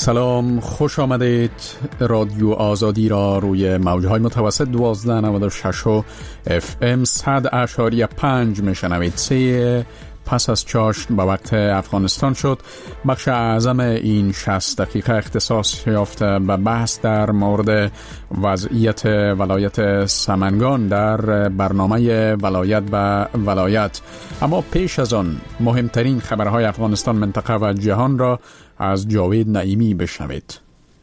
سلام، خوش آمدید. رادیو آزادی را روی موجهای متوسط 1296 و FM 100.5 میشنوید. 3 پس از چاشت به وقت افغانستان شد. بخش اعظم این 60 دقیقه اختصاص یافته به بحث در مورد وضعیت ولایت سمنگان در برنامه ولایت به ولایت. اما پیش از آن مهمترین خبرهای افغانستان، منطقه و جهان را از جاوید نعیمی بشنوید.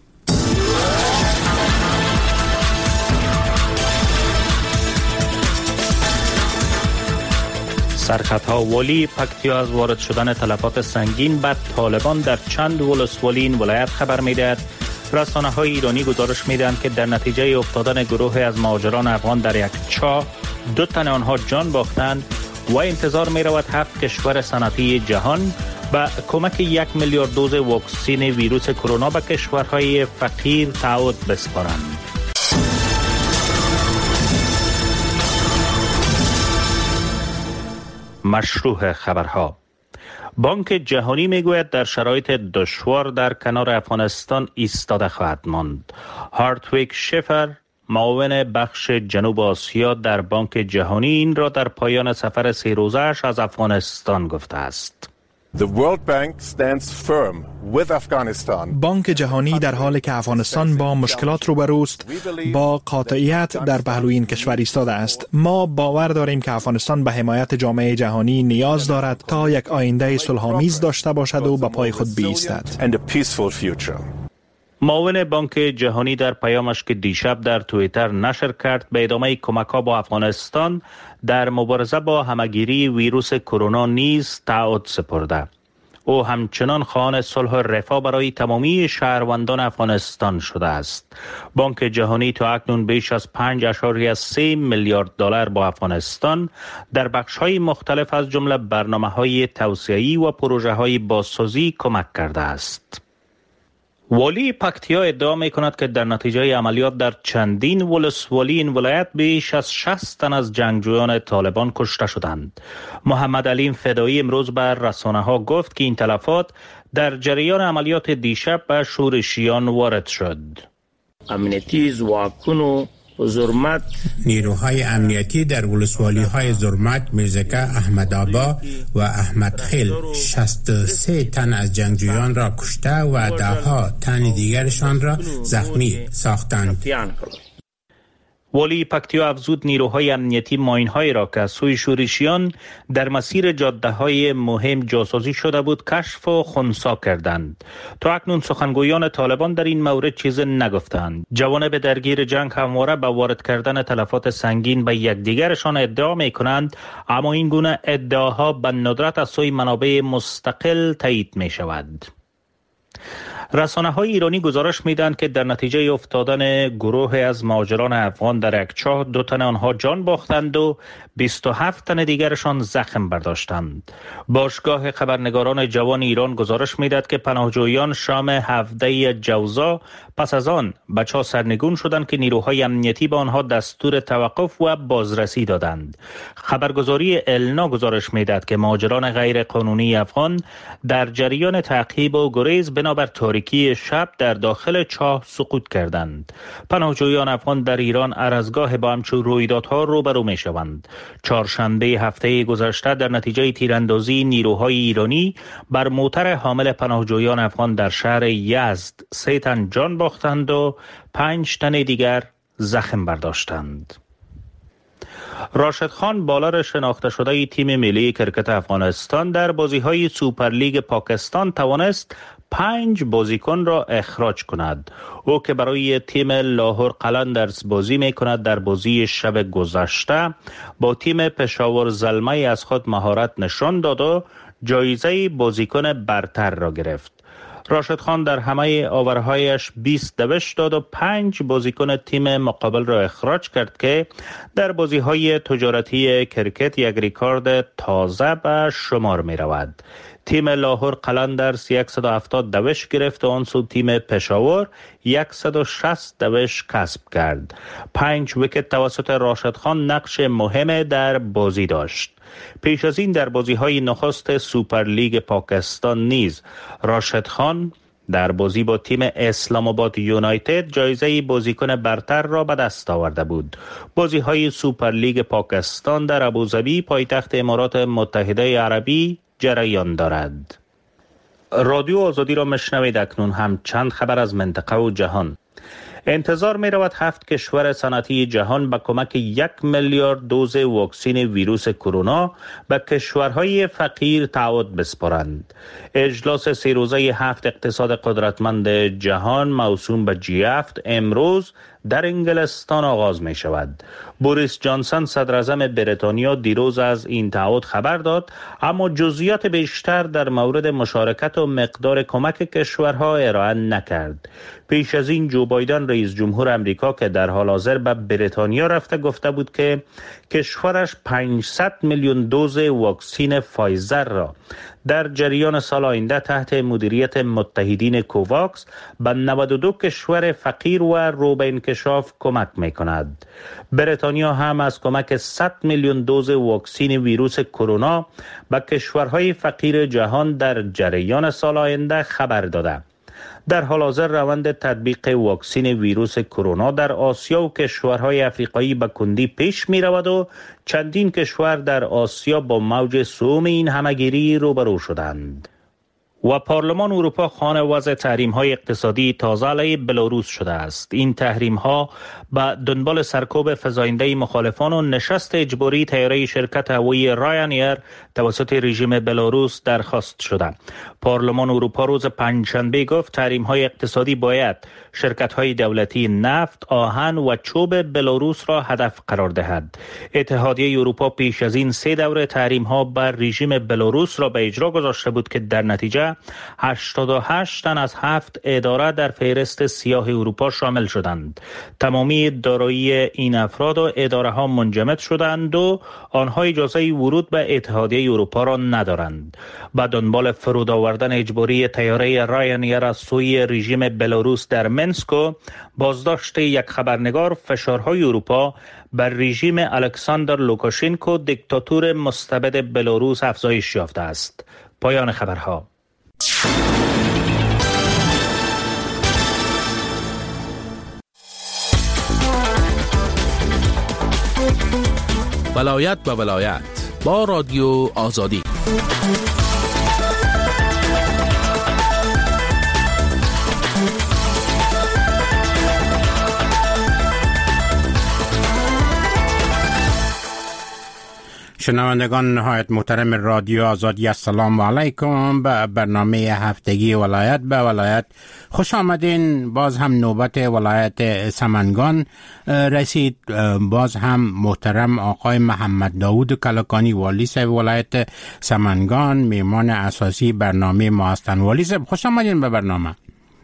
سرخطها والی پکتیا از وارد شدن تلفات سنگین بر طالبان در چند ولسوالی این ولایت خبر می‌دهد. رسانه‌های ایرانی گزارش می‌دهند که در نتیجه افتادن گروهی از مهاجران افغان در یک چاه 2 تن آنها جان باختند و انتظار می‌رود 7 کشور صنعتی جهان با کمک 1 میلیارد دوز واکسن ویروس کرونا به کشورهای فقیر تعهد بسپارند. مشروع خبرها. بانک جهانی میگوید در شرایط دشوار در کنار افغانستان ایستاده خواهد ماند. هارتویک شفر، معاون بخش جنوب آسیا در بانک جهانی، این را در پایان سفر 3 روزه‌اش از افغانستان گفته است. The World Bank stands firm with Afghanistan. بانک جهانی در حالی که افغانستان با مشکلات روبروست با قاطعیت در پهلوی این کشور ایستاده است. ما باور داریم که افغانستان به حمایت جامعه جهانی نیاز دارد تا یک آینده صلح‌آمیز داشته باشد و به پای خود بایستد. معاون بانک جهانی در پیامش که دیشب در توییتر نشر کرد به ادامه کمک‌ها با افغانستان در مبارزه با همه‌گیری ویروس کرونا نیز تعهد سپرده. او همچنان خواهان صلح و رفاه برای تمامی شهروندان افغانستان شده است. بانک جهانی تا اکنون بیش از 5.3 میلیارد دلار با افغانستان در بخش‌های مختلف از جمله برنامه‌های توسعه‌ای و پروژه‌های بازسازی کمک کرده است. والی پکتیا ادعا می کند که در نتیجه عملیات در چندین ولسوالی این ولایت بیش از 60 تن از جنگجویان طالبان کشته شدند. محمد علیم فدایی امروز بر رسانه‌ها گفت که این تلفات در جریان عملیات دیشب به شورشیان وارد شد. امنیتی زواکونو زرمت، نیروهای امنیتی در ولسوالی‌های زرمت، میرزکه، احمدآبا و احمدخیل 63 تن از جنگجویان را کشته و ده‌ها تن دیگرشان را زخمی ساختند. والی پکتیا افزود نیروهای امنیتی ماین‌هایی را که از سوی شورشیان در مسیر جاده‌های مهم جاسازی شده بود کشف و خنثی کردند. تا اکنون سخنگویان طالبان در این مورد چیزی نگفتند. جوانب درگیر جنگ همواره به وارد کردن تلفات سنگین به یکدیگرشان ادعا می‌کنند، اما این گونه ادعاها به ندرت از سوی منابع مستقل تایید می‌شود. رسانه‌های ایرانی گزارش می‌دهند که در نتیجه افتادن گروه از مهاجران افغان در یک چاه 2 تن آنها جان باختند و 27 تن دیگرشان زخم برداشتند. باشگاه خبرنگاران جوان ایران گزارش می‌دهد که پناهجویان شام 17 جوزا پس از آن به چاه سرنگون شدند که نیروهای امنیتی به آنها دستور توقف و بازرسی دادند. خبرگزاری النا گزارش می‌دهد که مهاجران غیر قانونی افغان در جریان تعقیب و گریز بنابر تاریکی شب در داخل چاه سقوط کردند. پناهجویان افغان در ایران هر از گاه با همچون رویدادها روبرو می‌شوند. چهارشنبه هفته گذشته در نتیجه تیراندازی نیروهای ایرانی بر موتر حامل پناهجویان افغان در شهر یزد 3 تن جان باختند و 5 تن دیگر زخم برداشتند. راشد خان، بالر شناخته شده تیم ملی کرکت افغانستان، در بازی‌های سوپرلیگ پاکستان توانست 5 بازیکن را اخراج کند. او که برای تیم لاهور قلندرز بازی می کند در بازی شب گذشته با تیم پشاور زلمه از خود مهارت نشان داد و جایزه بازیکن برتر را گرفت. راشد خان در همه آورهایش 20 دوش داد و 5 بازیکن تیم مقابل را اخراج کرد که در بازی‌های تجارتی کرکت یک ریکارد تازه به شمار می رود. تیم لاهور قلندرز 170 دوش گرفت و آن سو تیم پشاور 160 دوش کسب کرد. 5 ویکت توسط راشد خان نقش مهم در بازی داشت. پیش از این در بازی‌های نخست سوپرلیگ پاکستان نیز راشد خان در بازی با تیم اسلام آباد یونایتد جایزه بازیکن برتر را به دست آورده بود. بازی‌های سوپر لیگ پاکستان در ابوظبی پایتخت امارات متحده عربی جریان دارد. رادیو آزادی را میشنوید. اکنون هم چند خبر از منطقه و جهان. انتظار می رود 7 کشور صنعتی جهان به کمک 1 میلیارد دوز واکسن ویروس کرونا به کشورهای فقیر تعهد بسپارند. اجلاس 3 روزه 7 اقتصاد قدرتمند جهان موسوم به G7 امروز در انگلستان آغاز می شود. بوریس جانسون صدر اعظم بریتانیا دیروز از این تعهد خبر داد، اما جزئیات بیشتر در مورد مشارکت و مقدار کمک کشورها ارائه نکرد. پیش از این جو بایدن رئیس جمهور امریکا که در حال حاضر به بریتانیا رفته گفته بود که کشورش 500 میلیون دوز واکسن فایزر را در جریان سال آینده تحت مدیریت متحدین کوواکس به 92 کشور فقیر و رو به انکشاف کمک می کند. بریتانیا هم از کمک 100 میلیون دوز واکسن ویروس کرونا به کشورهای فقیر جهان در جریان سال آینده خبر داده. در حال حاضر روند تطبیق واکسن ویروس کرونا در آسیا و کشورهای افریقایی به کندی پیش می رود و چندین کشور در آسیا با موج سوم این همهگیری روبرو شدند. و پارلمان اروپا خواهان وضع تحریم‌های اقتصادی تازه علیه بلاروس شده است. این تحریم‌ها به دنبال سرکوب فزاینده مخالفان و نشست اجباری طیاره شرکت هوایی راینایر توسط رژیم بلاروس درخواست شده. پارلمان اروپا روز پنجشنبه گفت تحریم‌های اقتصادی باید شرکت‌های دولتی نفت، آهن و چوب بلاروس را هدف قرار دهد. اتحادیه اروپا پیش از این 3 دوره تحریم‌ها بر رژیم بلاروس را به اجرا گذاشته بود که در نتیجه 88 تن از 7 اداره در فهرست سیاه اروپا شامل شدند. تمامی دارایی این افراد و اداره ها منجمد شدند و آنها اجازه ورود به اتحادیه اروپا را ندارند. به دنبال فرود آوردن اجباری طیاره راینایر از سوی رژیم بلاروس در منسک و بازداشت یک خبرنگار، فشارهای اروپا بر رژیم الکساندر لوکاشنکو دیکتاتور مستبد بلاروس افزایش یافته است. پایان خبرها. ولایت به ولایت با رادیو آزادی. شنوندگان نهایت محترم رادیو آزادی، السلام علیکم. به برنامه هفتگی ولایت به ولایت خوش آمدین. باز هم نوبت ولایت سمنگان رسید. باز هم محترم آقای محمد داود کلکانی والی صاحب ولایت سمنگان میمان اساسی برنامه ما هستند. والی صاحب خوش آمدین به برنامه.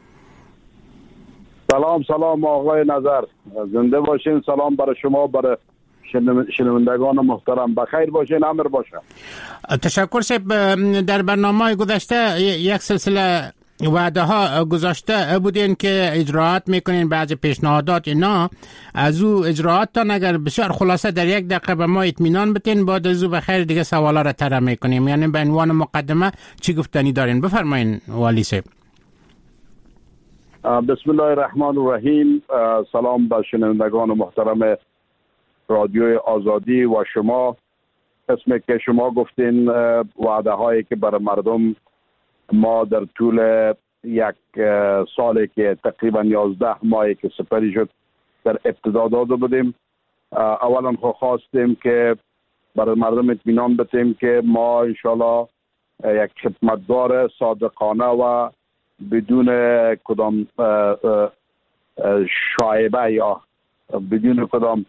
سلام آقای نظر، زنده باشین. سلام برای شما، برای شنوندگان محترم. بخیر باشین، امر باشه. تشکر صاحب. در برنامه گذشته یک سلسله وعده ها گذاشته بودین که اجراعات میکنین، بعضی پیشنهادات اینا. از او اجراعاتتان اگر بسیار خلاصه در 1 دقیقه به ما اطمینان بدین، بعد از او بخیر دیگه سوالا را طرح میکنیم. یعنی به عنوان مقدمه چی گفتنی دارین؟ بفرمایین والی صاحب. بسم الله الرحمن الرحیم. سلام به شنوندگان محترم رادیوی آزادی و شما. اسمی که شما گفتین وعده هایی که برای مردم ما در طول یک سالی که تقریبا 11 ماهی که سپری شد در ابتدا داده بودیم. اولا خواستیم که برای مردم اطمینان بدیم که ما انشالله یک خدمتگار صادقانه و بدون کدام شایبه یا بدون کدام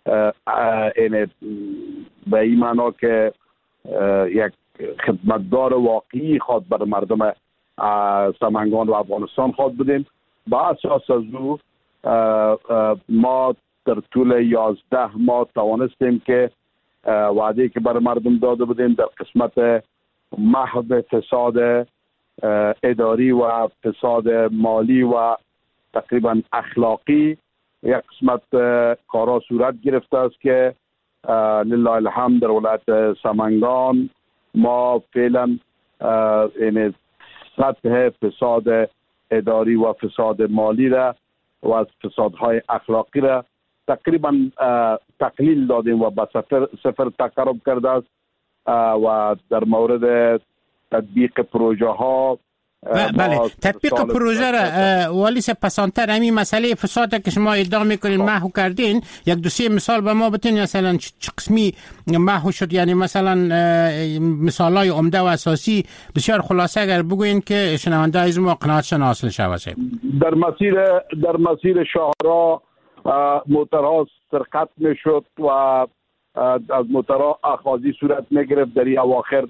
به این معنا که یک خدمتگار واقعی خود برای مردم سمنگان و افغانستان خود بودیم. با اساس از او ما در طول 11 ماه توانستیم که وعده که برای مردم داده بودیم در قسمت محو فساد اداری و فساد مالی و تقریبا اخلاقی یک قسمت کارا صورت گرفته است که لله الحمد در ولایت سمنگان ما فعلا این سطح فساد اداری و فساد مالی را و از فسادهای اخلاقی را تقریبا تقلیل دادیم و به صفر تقرب کرده است و در مورد تطبیق پروژه ها بله تطبیق پروژه را والی پسانتر همین مسئله فساد که شما ادعا میکنین محو کردین، یک دو سه مثال به ما بتین مثلا چه قسمی محو شد؟ یعنی مثلا مثالای عمده و اساسی بسیار خلاصه اگر بگوین که شنونده از ما قناعتشان حاصل شود. در مسیر شاهراه موترها سرقت میشد و از موترها اخاذی صورت میگرفت. در اواخر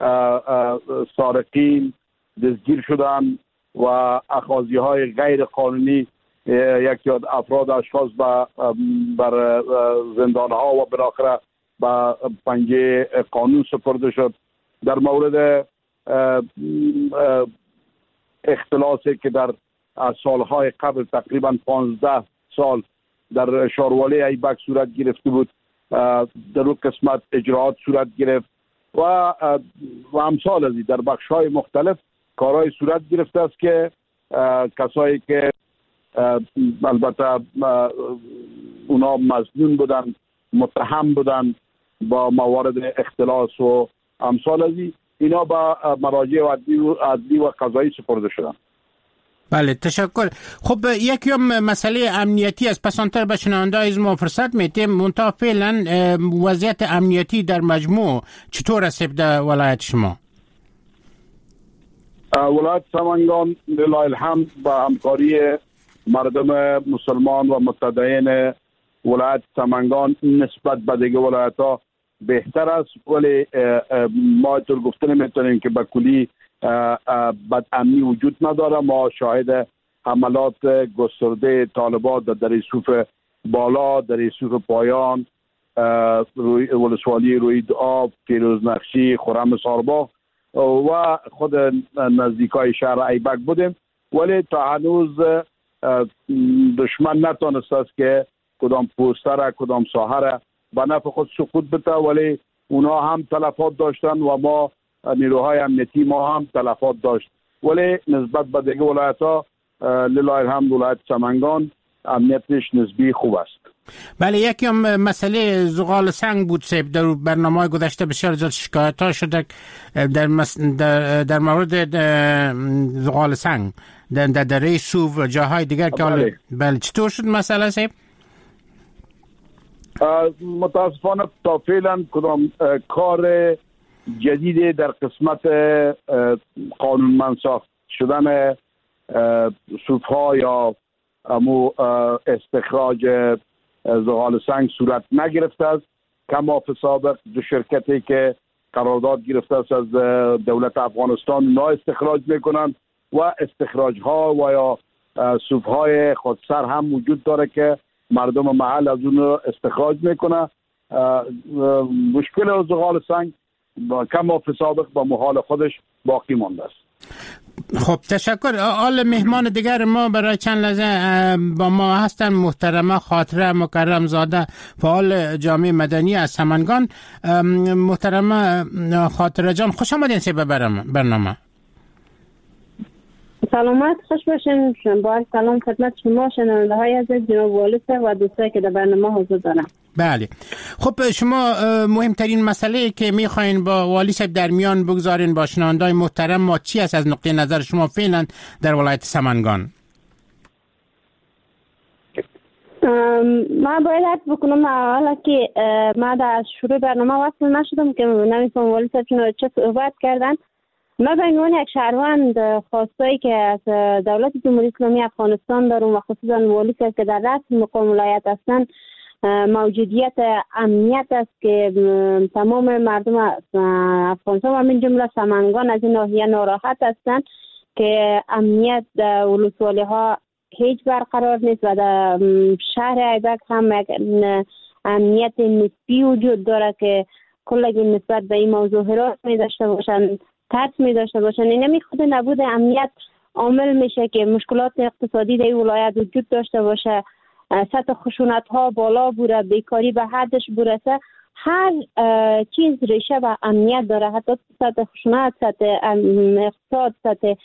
سارقین دستگیر شدن و اخاذی های غیر قانونی یکی از افراد اشخاص بر زندان ها و بالاخره به پنجه قانون سپرده شد. در مورد اختلاسی که در سالهای قبل تقریبا 15 سال در شاروالی ایبک صورت گرفته بود، در اون قسمت اجراعات صورت گرفت و امثال ازی در بخش‌های مختلف کارهای صورت گرفته است که کسایی که البته اونا مظنون بودن، متهم بودن با موارد اختلاس و امثال ازی، اینا با مراجع عدلی و قضایی سپرده شدن. بله تشکر. خب یکی مسئله امنیتی از پسانتر به شنونده از ما فرصت میتیم. منتها فعلا وضعیت امنیتی در مجموع چطور است در ولایت شما؟ ولایت سمنگان لله الحمد با همکاری مردم مسلمان و متدین ولایت سمنگان نسبت به دیگه ولایت ها بهتر است، ولی ما طور گفته نمیتونیم که به کلی بد امنی وجود نداره. ما شاهد حملات گسترده طالبان در یوسف بالا، در یوسف پایان، ولسوالی روید آب، پیروز نقشی، خرم سارباغ و خود نزدیکای شهر ایبک بودیم، ولی تا هنوز دشمن نتونست است که کدام پوستر کدام ساحه به نفع خود سقوط بده، ولی اونا هم تلفات داشتن و ما نیروهای امنیتی ما هم تلفات داشت، ولی نسبت به دیگه ولایت ها لله الحمد ولایت سمنگان امنیتش نسبی خوب است. بله یکی مسئله زغال سنگ بود سیب. در برنامه گذشته بسیار زیاد شکایت ها شده در مورد زغال سنگ در دره سوف و جاهای دیگر که بله چطور شد مسئله سیب؟ متاسفانه تا فعلا کدام کار جدید در قسمت قانونمند ساخت شدن سوفها یا استخراج زغال سنگ صورت نگرفته است. کما فی سابق دو شرکتی که قرارداد گرفته است از دولت افغانستان نا استخراج میکنند و استخراج ها و یا سوفهای خودسر هم وجود داره که مردم محل از اون استخراج میکنه. مشکل زغال سنگ کما فی سابق با محال خودش باقی مانده است. خب تشکر. آل مهمان دیگر ما برای چند لحظه با ما هستن محترمه خاطره مکرم زاده، فعال جامعه مدنی از سمنگان. محترمه خاطره جان خوش آمدین سی به برنامه. سلامت خوش باشین. با سلام خدمت شما شنونده های عزیز، جناب والی و دوستایی که در برنامه حضور دارن. بله خب شما مهمترین مسئله که میخواین با والی صاحب در میان بگذارین با شنونده‌های محترم ما چی است از نقطه نظر شما فعلا در ولایت سمنگان؟ ما باید حد بکنم حالا که ما در شروع برنامه وصل نشدم که نمی‌فهم والی صاحب چه صحبت کردن. ما به عنوان یک شهروند خواستایی که از دولت جمهوری اسلامی افغانستان دارم و خصوصا والی صاحب که در رأس مقام ولایت هستن، موجودیت امنیت است که تمام مردم افغانستان و من جمله سمنگان از این ناحیه ناراحت هستند که امنیت ولسوالی ها هیچ برقرار نیست و در شهر ایبک هم امنیت نسبی وجود داره که کلگی نسبت به این موضوع حراس می داشته باشند، ترس می داشته باشند. این خود نبود امنیت عامل میشه که مشکلات اقتصادی در این ولایت وجود داشته باشه، سطح خشونت ها بالا بوده، بیکاری به حدش برسه. هر چیز ریشه و امنیت داره، حتی سطح خشونت، سطح اقتصاد، سطح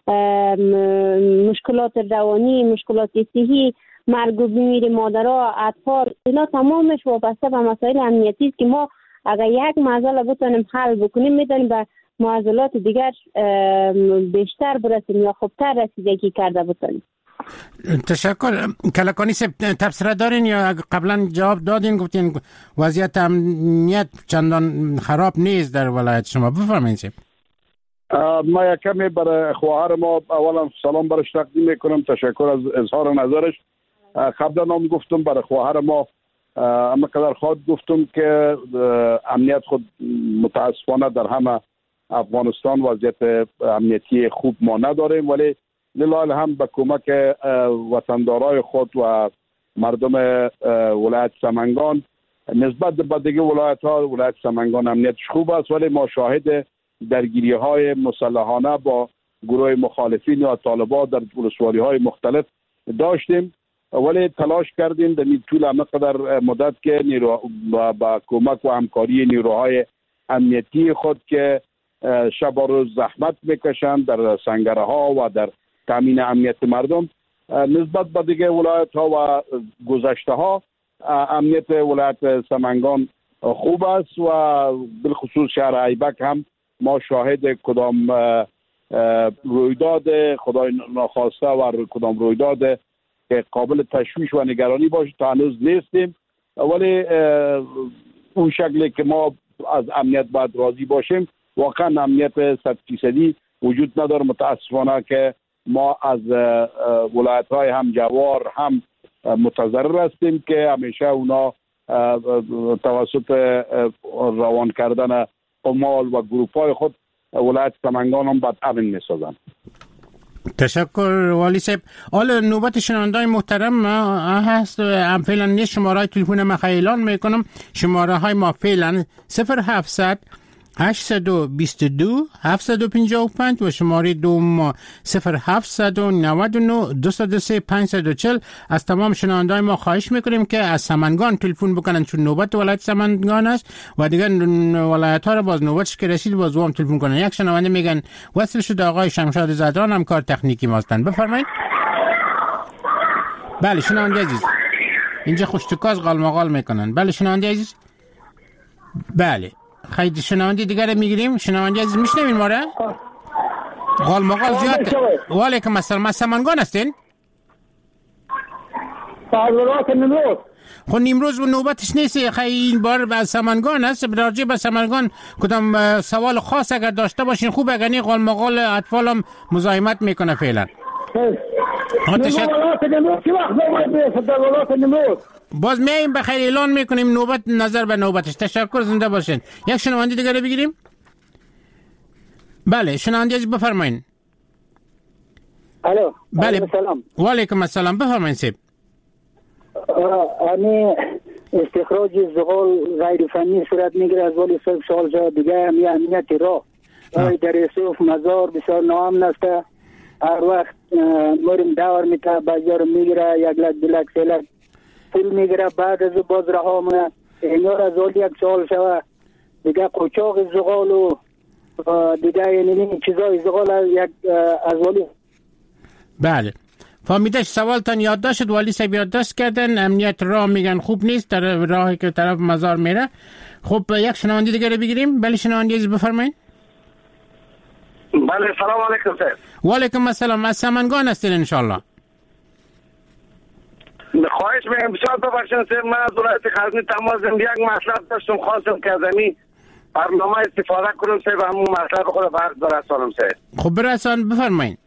مشکلات روانی، مشکلات صحی، مرگ و میر مادرها، اطفال، اینا تمامش وابسته به مسائل امنیتی است که ما اگر یک معضل بتونیم حل بکنیم میتونیم به معضلات دیگر بیشتر برسیم یا خوبتر رسیدگی کرده بتونیم. تشکر. کلکانی صاحب تبصره دارین یا قبلا جواب دادین گفتین وضعیت امنیت چندان خراب نیست در ولایت شما؟ بفرمایید صاحب. ما یک کمی برای خواهر ما اولا سلام برش تقدیم میکنم، تشکر از اظهار نظرش. قبلا هم گفتم برای خواهر ما اما قدر خواهد گفتم که امنیت خود متاسفانه در همه افغانستان وضعیت امنیتی خوب ما نداریم، ولی لله هم به کمک وطندارای خود و مردم ولایت سمنگان نسبت به دیگه ولایت سمنگان امنیتش خوب است، ولی ما شاهد درگیری های مسلحانه با گروه مخالفین یا طالبان در ولسوالی های مختلف داشتیم، ولی تلاش کردیم در طول همقدر مدت که با کمک و همکاری نیروهای امنیتی خود که شب و روز زحمت میکشند در سنگره ها و در تامین امنیت مردم، نسبت به دیگه ولایت ها و گذشته ها امنیت ولایت سمنگان خوب است و بالخصوص شهر ایبک هم ما شاهد کدام رویداد خدای ناخواسته و کدام رویداد که قابل تشویش و نگرانی باشه تا هنوز نیستیم، ولی اون شکلی که ما از امنیت باید راضی باشیم واقعا امنیت 100% وجود نداره. متاسفانه که ما از ولایت‌های هم جوار هم متضرر هستیم که همیشه اونا توسط روان کردن قمال و گروپ‌های خود ولایت سمنگان هم بد امن می‌سازند. تشکر والی صاحب. حالا نوبت شنونده‌های محترم هست. فعلا نیست. شماره تلفن ما اعلان میکنم. شماره های ما فعلا 0700 822 755 و شماره دوم 0799 203 540. از تمام شنونده‌های ما خواهش میکنیم که از سمنگان تلفن بکنن چون نوبت ولایت سمنگان است و دیگر ولایت ها رو باز نوبتش که رسید باز هم تلفن کنن. یک شنونده میگن وصل شده آقای شمشاد زدران، هم کار تکنیکی ماستن. بفرمایید. بله شنونده عزیز، اینجا خوشتکاز قالمقال میکنن. بله شنونده عزیز. بله خیلی شنونده دیگر میگیریم. شنونده عزیز میشنوین ما را؟ قالمقال زیاد. و علیکم السلام. از سمنگان هستین؟ خب نیمروز و نوبتش نیست، خیلی این بار به سمنگان است. راجع به سمنگان کدام سوال خاص اگر داشته باشین خوب، اگر نه قالمقال اطفال هم مزاحمت میکنه فعلا. باز میایم به خیر اعلان میکنیم نوبت نظر به نوبتش. تشکر، زنده باشین. یک شنونده دیگه رو بگیریم. بله شنونده عزیز بفرمایید. الو. بله سلام. و علیکم السلام. بفرمایید سیب. آنی استخراج زغال غیر فنی صورت میگیره از ولی صرف سال جا دیگه هم یه امنیتی را در رسوف مزار بسیار نام نسته. هر وقت مورم دور میته بازار میگیره، یک لک دلک سلک پول میگیره، بعد از باز رها مونه. اینار از ولی یک سال شوه دیگه قوچاق زغال و دیگه یعنی چیزای زغال یک از ولی. بله فهمیدش. سوالتان یادداشت شد. والی صاحب یادداشت کردن. امنیت راه میگن خوب نیست در راهی که طرف مزار میره. خب یک شنونده دیگه رو بگیریم. بله شنونده عزیز بفرمایید. بله سلام علیکم صاحب. و علیکم السلام. از سمنگان هستین ان شاء الله؟ خواهش می‌کنم بسیار ببخشید صاحب، من از ولایت غزنی تماس دارم. یک مطلب داشتم خواستم که از این برنامه استفاده کنم صاحب، همون مطلب خود برسانم صاحب. خب برسان بفرمایید.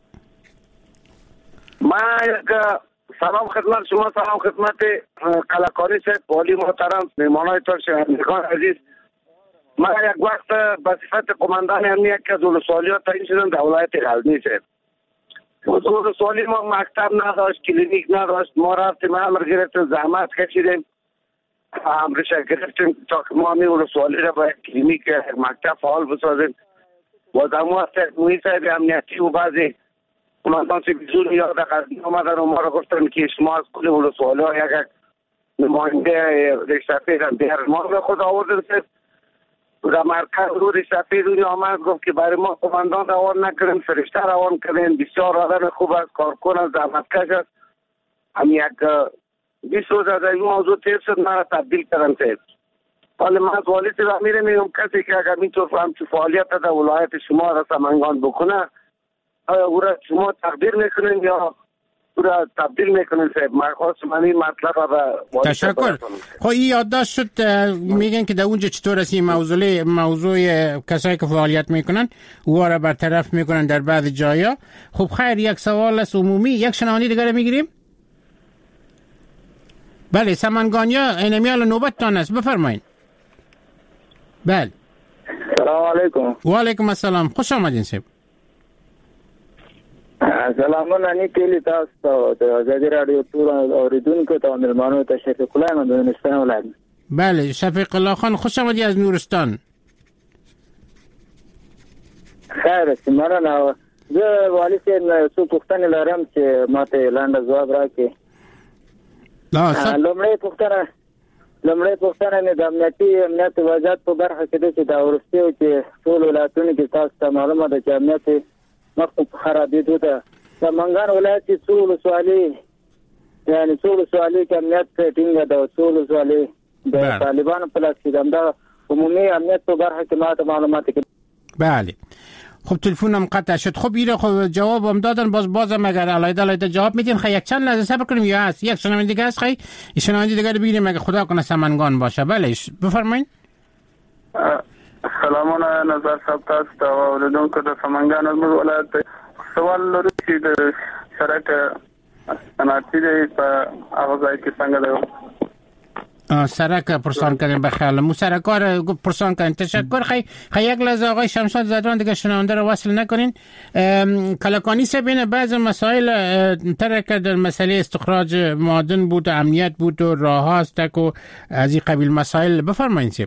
من یک سلام خدمت شما، سلام خدمت قلقانی صاحب، والی محترم، مهمانایتان شنوندگان عزیز. من یک وقت به صفت قماندان امنیت که از ولسوالی‌ها تعیین شدم در ولایت غزنی صاحب. ولسوالی ما مکتب نداشت، کلینیک نداشت. ما رفتیم امر گرفتیم، زحمت کشیدیم، امرش گرفتیم تا که ما همین ولسوالی را با کلینیک مکتب فعال بسازیم. و در موی صاحب امنیتی و بعضی قماندان بیزون یاد غزنی آمدن و ما را گفتن که شما از کل ولسوالی‌ها یک نماینده ریش‌سفید هم دیگر ما را خود آوردن صاحب. در مرکز روی سفید اونی آمد گفت که برای ما قماندان روان نکردیم، فرشته روان کردیم، بسیار آدم خوب است، کارکن است، زحمتکش است. هم یک 20 روز از این موضوع تیر شد، من را تبدیل کردم سید. حالا من از والی صدا میگم کسی که اگر میتور همچون فعالیت در ولایت شما را سمنگان بکنه، آیا او را شما تقدیر میکنین یا او را تبدیل میکنین صاحب؟ من خواست من این مطلب را تشکر. خب این یادداشت شد. میگن که در اونجا چطور است این موضوع کسایی که فعالیت میکنن او را برطرف میکنن در بعض جایا. خب خیر، یک سوال است عمومی. یک شنوندی دیگر میگیریم. بله سمنگانیا اینمیال نوبت تان است، بفرمایید. بله سلام علیکم. و علیکم السلام، خوش آمدین صاحب. سلامونه نی کلی تاسو ته ازادي رادیو ټول اوریدونکو ته مهمانو ته شفیق الله من دونستان ولایت. بله شفیق الله خان، خوش آمدی از نورستان. خیر است. مننه. زه والی صاحب څو پوښتنې لرم چې ماته لاندې ځواب راکړي. لومړی پوښتنه مې د امنیت وضعیت په برخه کې ده چې دا وروستیو چې ټول ولایتونو کې تاسو ته معلومه ده چې امنیت مخکې خرابېدو ده. سمنګان ولایت کې څو ولسوالۍ کې امنیت ټینګه ده، څو ولسوالۍ د طالبانو په لاس کې ده. همدا عمومي امنیت په برخه کې ماته معلومات کې. بله خب تلفنم قطع شد. خب ایره خب جواب هم دادن، بازم اگر علایده جواب میدیم. خیلی یک چند لحظه صبر کنیم. یا هست یک شنونده دیگه هست، خیلی شنونده دیگه بگیریم اگه خدا کنه سمنگان باشه. بله بفرمایید. سلامونه نظر صاحب تاسو ته اوریدونکو د سمنگان ولایت سوال لرو چې د سرک صنعتي دی په هغه ځای کې څنګه دی؟ سرک پرسان کردیم بخیال مو سرکار پرسان کردیم. تشکر. خیلی یک لحظه آقای شمشاد زدران دیگه شنونده رو وصل نکنین. کلکانی سه بین بعض مسائل ترک کردن، مسئله استخراج معادن بود، امنیت بود و راه هاست و از این قبیل مسائل. بفرمایین سیب.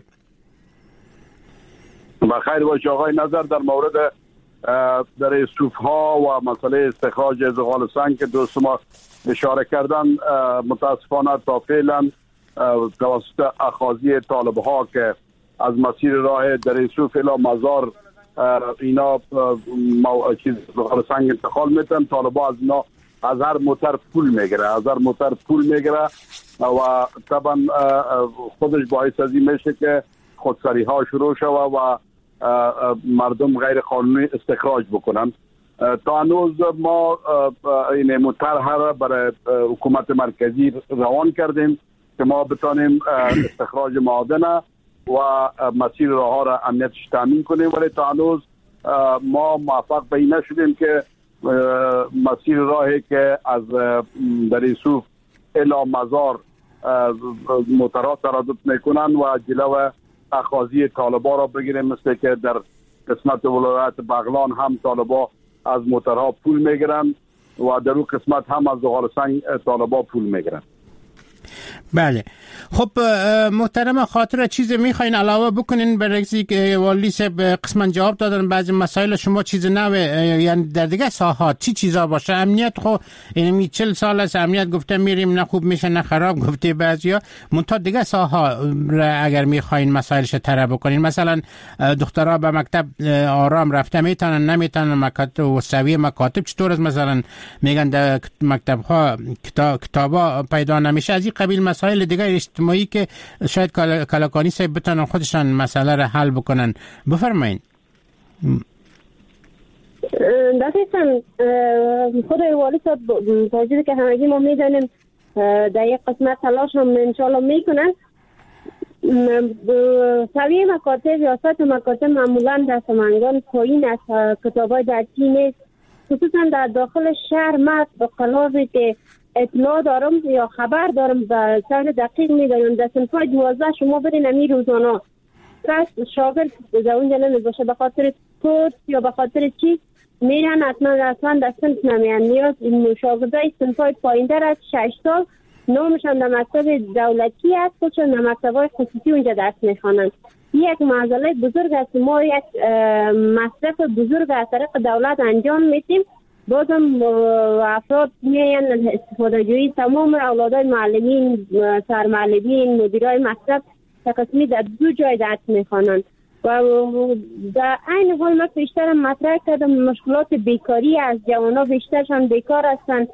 بخیر باشه آقای نظر در مورد در صوف ها و مسئله استخراج زغال سنگ که دوست ما اشاره کردن، متاسفانه تا فعلا توسط اخاذی طالب ها که از مسیر راه در صوف الی مزار اینا زغال سنگ انتقال میتن، طالب ها از اینا از هر موتر پول میگیره و طبعا خودش باعث از این میشه که خودسری ها شروع شوه و مردم غیر قانونی استخراج بکنن. تا هنوز ما این مطرح برای حکومت مرکزی روان کردیم که ما بتانیم استخراج معادن و مسیر راه ها را امنیتش تامین کنیم، ولی تا هنوز ما موفق به این نشدیم که مسیر راهی که از در صوف الی مزار موترها تردد میکنن و جلو اخاذی طالبا را بگیریم، مثل که در قسمت ولایت بغلان هم طالبا از موترها پول میگیرن و در اون قسمت هم از زغال سنگ طالبا پول میگیرن. بله خب محترم خاطر چیز میخواین علاوه بکنین برای که والی صاحب قسما جواب دادن بعضی مسائل شما چیز نوه، یعنی در دیگه ساحات چی چیزا باشه؟ امنیت خب یعنی 40 سال از امنیت گفته میریم، نه خوب میشه نه خراب گفته بعضیا. منتها دیگه ساحا اگر میخواین مسائلش طرح بکنین، مثلا دخترها به مکتب آرام رفته میتونن نمیتونن، مکاتب وسوی مکاتب چطور است؟ مثلا میگن در مکتب ها کتابا پیدا نمیشه. از این قبیل مسائل دیگه اجتماعی که شاید کلاکانی صاحب بتونن خودشان مسئله را حل بکنن. بفرمایید. دقیقاً خود والی صاحب توجیه که همگی ما میدانیم در یک قسمت تلاش هم انشاءالله میکنن. سویه مکاتب یا سطح مکاتب معمولا در سمنگان پایین است، کتابای درسی نیست، خصوصا در داخل شهر. ما به قلاوی که اطلاع دارم یا خبر دارم و سر دقیق میدانم در صنفای 12 شما برین امی روزانه پس شاگرد در اونجا نمیباشه به خاطر کورس یا به خاطر چی میرن اصلا در صنف نمیان. نیاز شاگردای صنفای پایین در از 6 سال نامشان در مکتب دولتی است، خودشان در مکتبای خصوصی اونجا درس میخوانند. یک معضله بزرگ است. ما یک مصرف بزرگ از طریق دولت انجام میدیم، بازم افراد میان استفاده جویی تمام اولادای معلمین، سرمعلمین، مدیرای مکتب تقسیمی در 2 جای درس میخوانند. و در این حال من بیشتر مطرح کردم مشکلات بیکاری از جوانان بیشترشان بیکار هستند.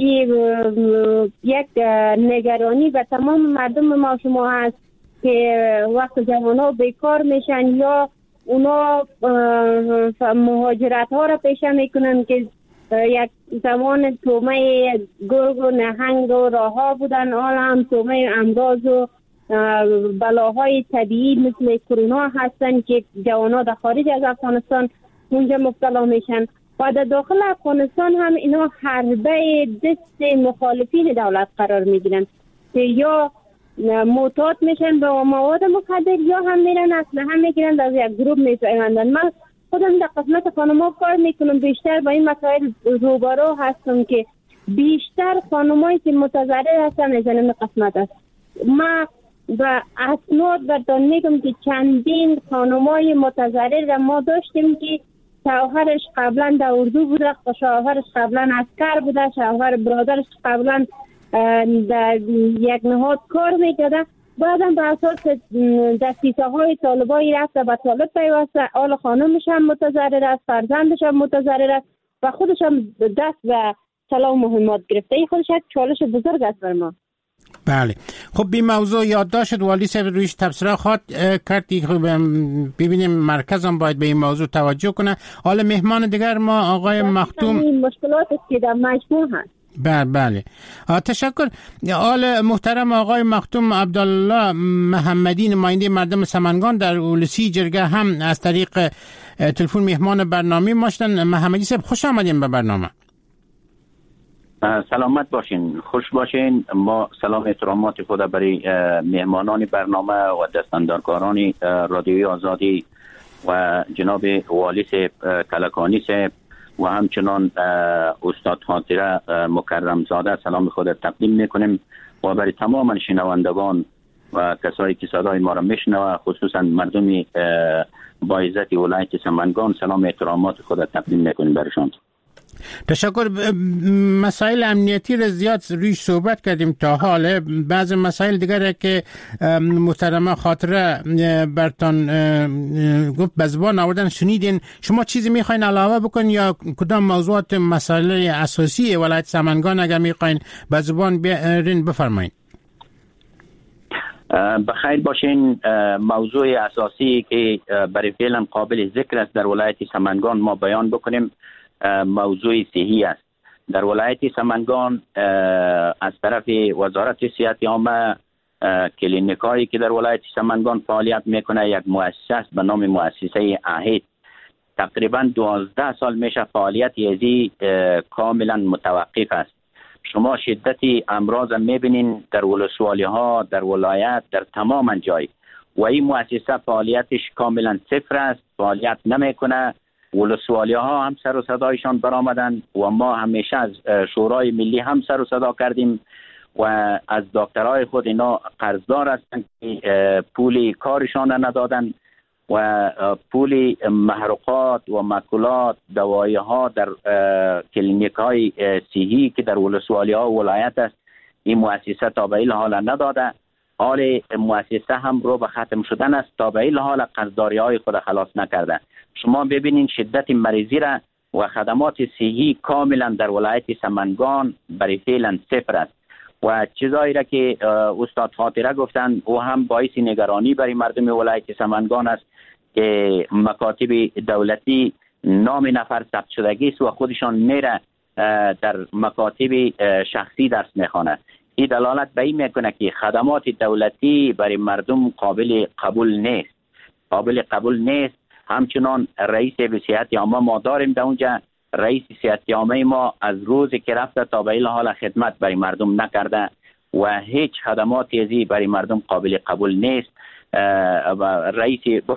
یک نگرانی به تمام مردم ما شما هست که وقت جوانان بیکار میشن یا اونا مهاجرت ها را پیشه میکنن که یک زمان تومه گرگ و نهنگ و راه ها بودن، حالا هم تومه امراض و بلاهای طبیعی مثل کرونا هستن که جوانان در خارج از افغانستان اونجا مبتلا میشن و در داخل افغانستان هم اینا حربه دست مخالفین دولت قرار میگیرن که یا معتاد میشن به مواد مخدر یا هم میرن اسلحه میگیرن از یک گروه میپیوندن. من خودم در قسمت خانم‌ها کار میکنم، بیشتر با این مسائل روبرو هستم که بیشتر خانمایی که متضرر هستن از این قسمت است. ما و اسناد بردان میگم که چندین خانمای متضرر را ما داشتیم که شوهرش قبلا در اردو بوده، شوهرش قبلا عسکر بوده، شوهر برادرش قبلا در یک نهاد کار میکرده، بعدم به اساس دستیسه های طالبایی رفته به طالب پیوسته، حال خانمش هم متضرر است، فرزندش هم متضرر است و خودش هم دست به سلاح مهمات گرفته. این خودش یک چالش بزرگ است بر ما. بله، خب بی موضوع یادداشت والی صاحب رویش تبصره خواهد کردی. خب ببینیم مرکز هم باید به این موضوع توجه کنه. حالا مهمان دیگر ما آقای مختوم، این مشکلات که در مجموع هست. بله تشکر. حال محترم آقای مختوم عبدالله محمدی نماینده مردم سمنگان در اولسی جرگه هم از طریق تلفن مهمان برنامه ما شدن. محمدی صاحب خوش آمدین به برنامه. سلامت باشین، خوش باشین. ما سلام احترامات خود برای مهمانان برنامه و دستاندارکاران رادیوی آزادی و جناب والی صاحب کلکانی صاحب و همچنان استاد خاطره مکرم زاده سلام خود تقدیم میکنیم و برای تمام شنوندگان و کسایی که صدای ما را میشنوه، خصوصا مردم با عزت ولایت سمنگان سلام احترامات خود تقدیم میکنیم برشان. تشکر. مسائل امنیتی را زیاد رویش صحبت کردیم تا حال. بعض مسائل دیگر که محترمه خاطره برتان گفت به زبان آوردن شنیدین، شما چیزی میخواین علاوه بکن یا کدام موضوعات مسائل اساسی ولایت سمنگان اگر میخواین به زبان بیارین بفرمایین. بخیر باشین. موضوع اساسی که برای فعلا قابل ذکر است در ولایت سمنگان ما بیان بکنیم موضوع صحی است. در ولایت سمنگان از طرف وزارت صحت عامه کلینیکایی که در ولایت سمنگان فعالیت میکنه یک مؤسسه است به نام مؤسسه اهید. تقریبا 12 سال میشه فعالیت ازی کاملا متوقف است. شما شدت امراض میبینین در ولسوالی ها، در ولایت، در تمام جای و این مؤسسه فعالیتش کاملا صفر است، فعالیت نمیکنه. ولسوالی ها هم سر و صدایشان برآمدند و ما همیشه از شورای ملی هم سر و صدا کردیم و از دکترای خود اینا قرضدار هستند که پول کارشان ندادن و پول محروقات و ماکولات دوایی ها در کلینیک های صحی که در ولسوالی ها و ولایت است این مؤسسه تا به این حال نداده. حال مؤسسه هم رو به ختم شدن است، تا به این حال قرضداری های خود خلاص نکرده. شما ببینید شدت مریضی را و خدمات صحی کاملا در ولایت سمنگان برای فعلا صفر است و چیزایی را که استاد خاطره گفتند او هم باعث نگرانی برای مردم ولایت سمنگان است که مکاتب دولتی نام نفر ثبت شدگی است و خودشان میره در مکاتب شخصی درس میخوانه. این دلالت به این میکنه که خدمات دولتی برای مردم قابل قبول نیست. همچنان رئیس صحت عامه ما داریم در اونجا. رئیس صحت عامه ما از روزی که رفته تا به این حال خدمت برای مردم نکرده و هیچ خدماتی ازی برای مردم قابل قبول نیست. رئیس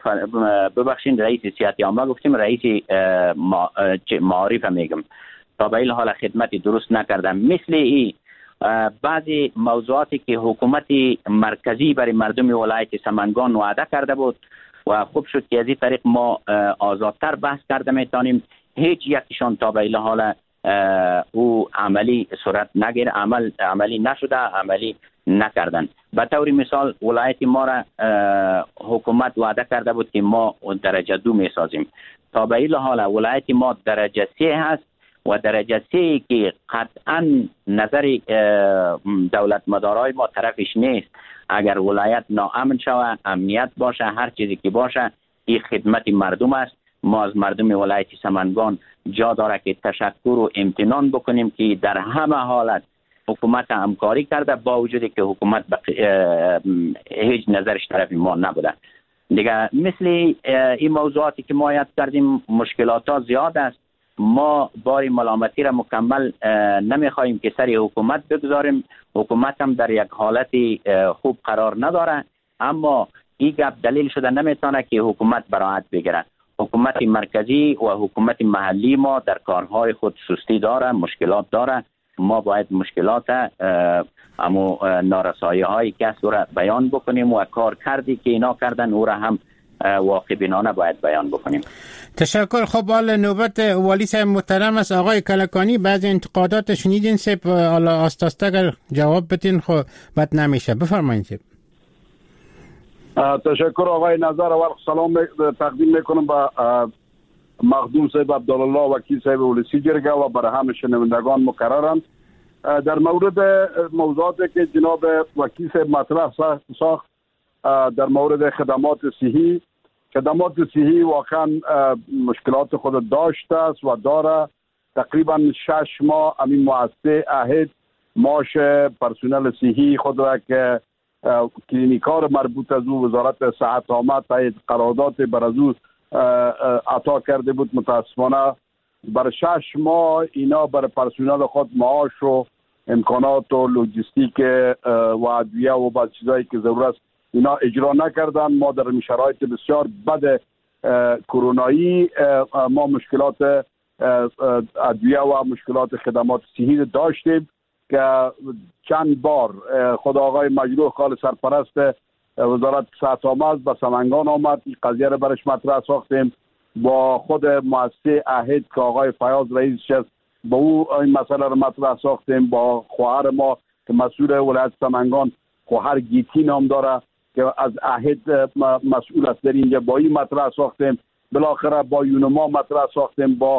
صحت عامه گفتیم، رئیس معارف میگم تا به این حال خدمت درست نکرده. مثل این بعضی موضوعاتی که حکومت مرکزی برای مردم ولایت سمنگان وعده کرده بود و خوب شد که از این طریق ما آزادتر بحث کرده میتونیم، هیچ یکیشان تا به این حال او عملی صورت نگیره، عملی نشده، عملی نکردن. به طور مثال ولایت ما را حکومت وعده کرده بود که ما درجه 2 می سازیم. تا به این حال ولایت ما درجه 3 هست و درجه 3 که قطعا نظر دولت مدارای ما طرفش نیست. اگر ولایت ناامن شود، امنیت باشه، هر چیزی که باشه، این خدمت مردم است. ما از مردم ولایت سمنگان جا داره که تشکر و امتنان بکنیم که در همه حالت حکومت همکاری کرده، با وجودی که حکومت هیچ نظرش طرف ما نبوده. دیگه مثل این موضوعاتی که ما یاد کردیم مشکلات ها زیاد است. ما بار ملامتی را مکمل نمیخواهیم که سر حکومت بگذاریم. حکومت هم در یک حالت خوب قرار نداره، اما این گپ دلیل شده نمیتونه که حکومت براحت بگیره. حکومت مرکزی و حکومت محلی ما در کارهای خود سستی داره، مشکلات داره. ما باید مشکلات امو نارسایی هایی که است را بیان بکنیم و کار کردی که اینا کردن او را هم واقع بینانه باید بیان بکنیم. تشکر. خب حالا نوبت والی صاحب محترم است. آقای کلکانی بعضی انتقادات شنیدین سب، حالا آستاسته اگر جواب بدین خب بد نمیشه. بفرمایید. تشکر آقای نظر. اول سلام تقدیم میکنم به مخدوم صاحب عبدالله وکیل صاحب ولسی جرگه و برای همه شنوندگان مکررم. در مورد موضوعاتی که جناب وکیل صاحب مطرح ساخت در مورد خدمات صحی، خدمات صحی واقعا مشکلات خود داشته است و داره. تقریبا 6 ماه همین مؤسسه عهد معاش پرسنل صحی خود را که کلینیکار مربوط از او وزارت صحت آمد تایید قرارداد بر از او عطا کرده بود، متاسفانه بر 6 ماه اینا بر پرسنل خود معاش و امکانات و لوجستیک و ادویه و بعض چیزایی که ضرورت اینا اجرا نکردن. ما در شرایط بسیار بد کرونایی ما مشکلات ادویه و مشکلات خدمات صحی داشتیم که چند بار خود آقای مجروح خال سرپرست وزارت صحت آمد به سمنگان آمد، این قضیه را برش مطرح ساختیم. با خود مؤسسه عهد که آقای فیاض رئیس شد با او این مسئله را مطرح ساختیم. با خواهر ما که مسئول ولایت سمنگان خواهر گیتی نام داره که از عهد مسئول است در اینجا، با این مطرح ساختیم. بالاخره با یونما مطرح ساختیم، با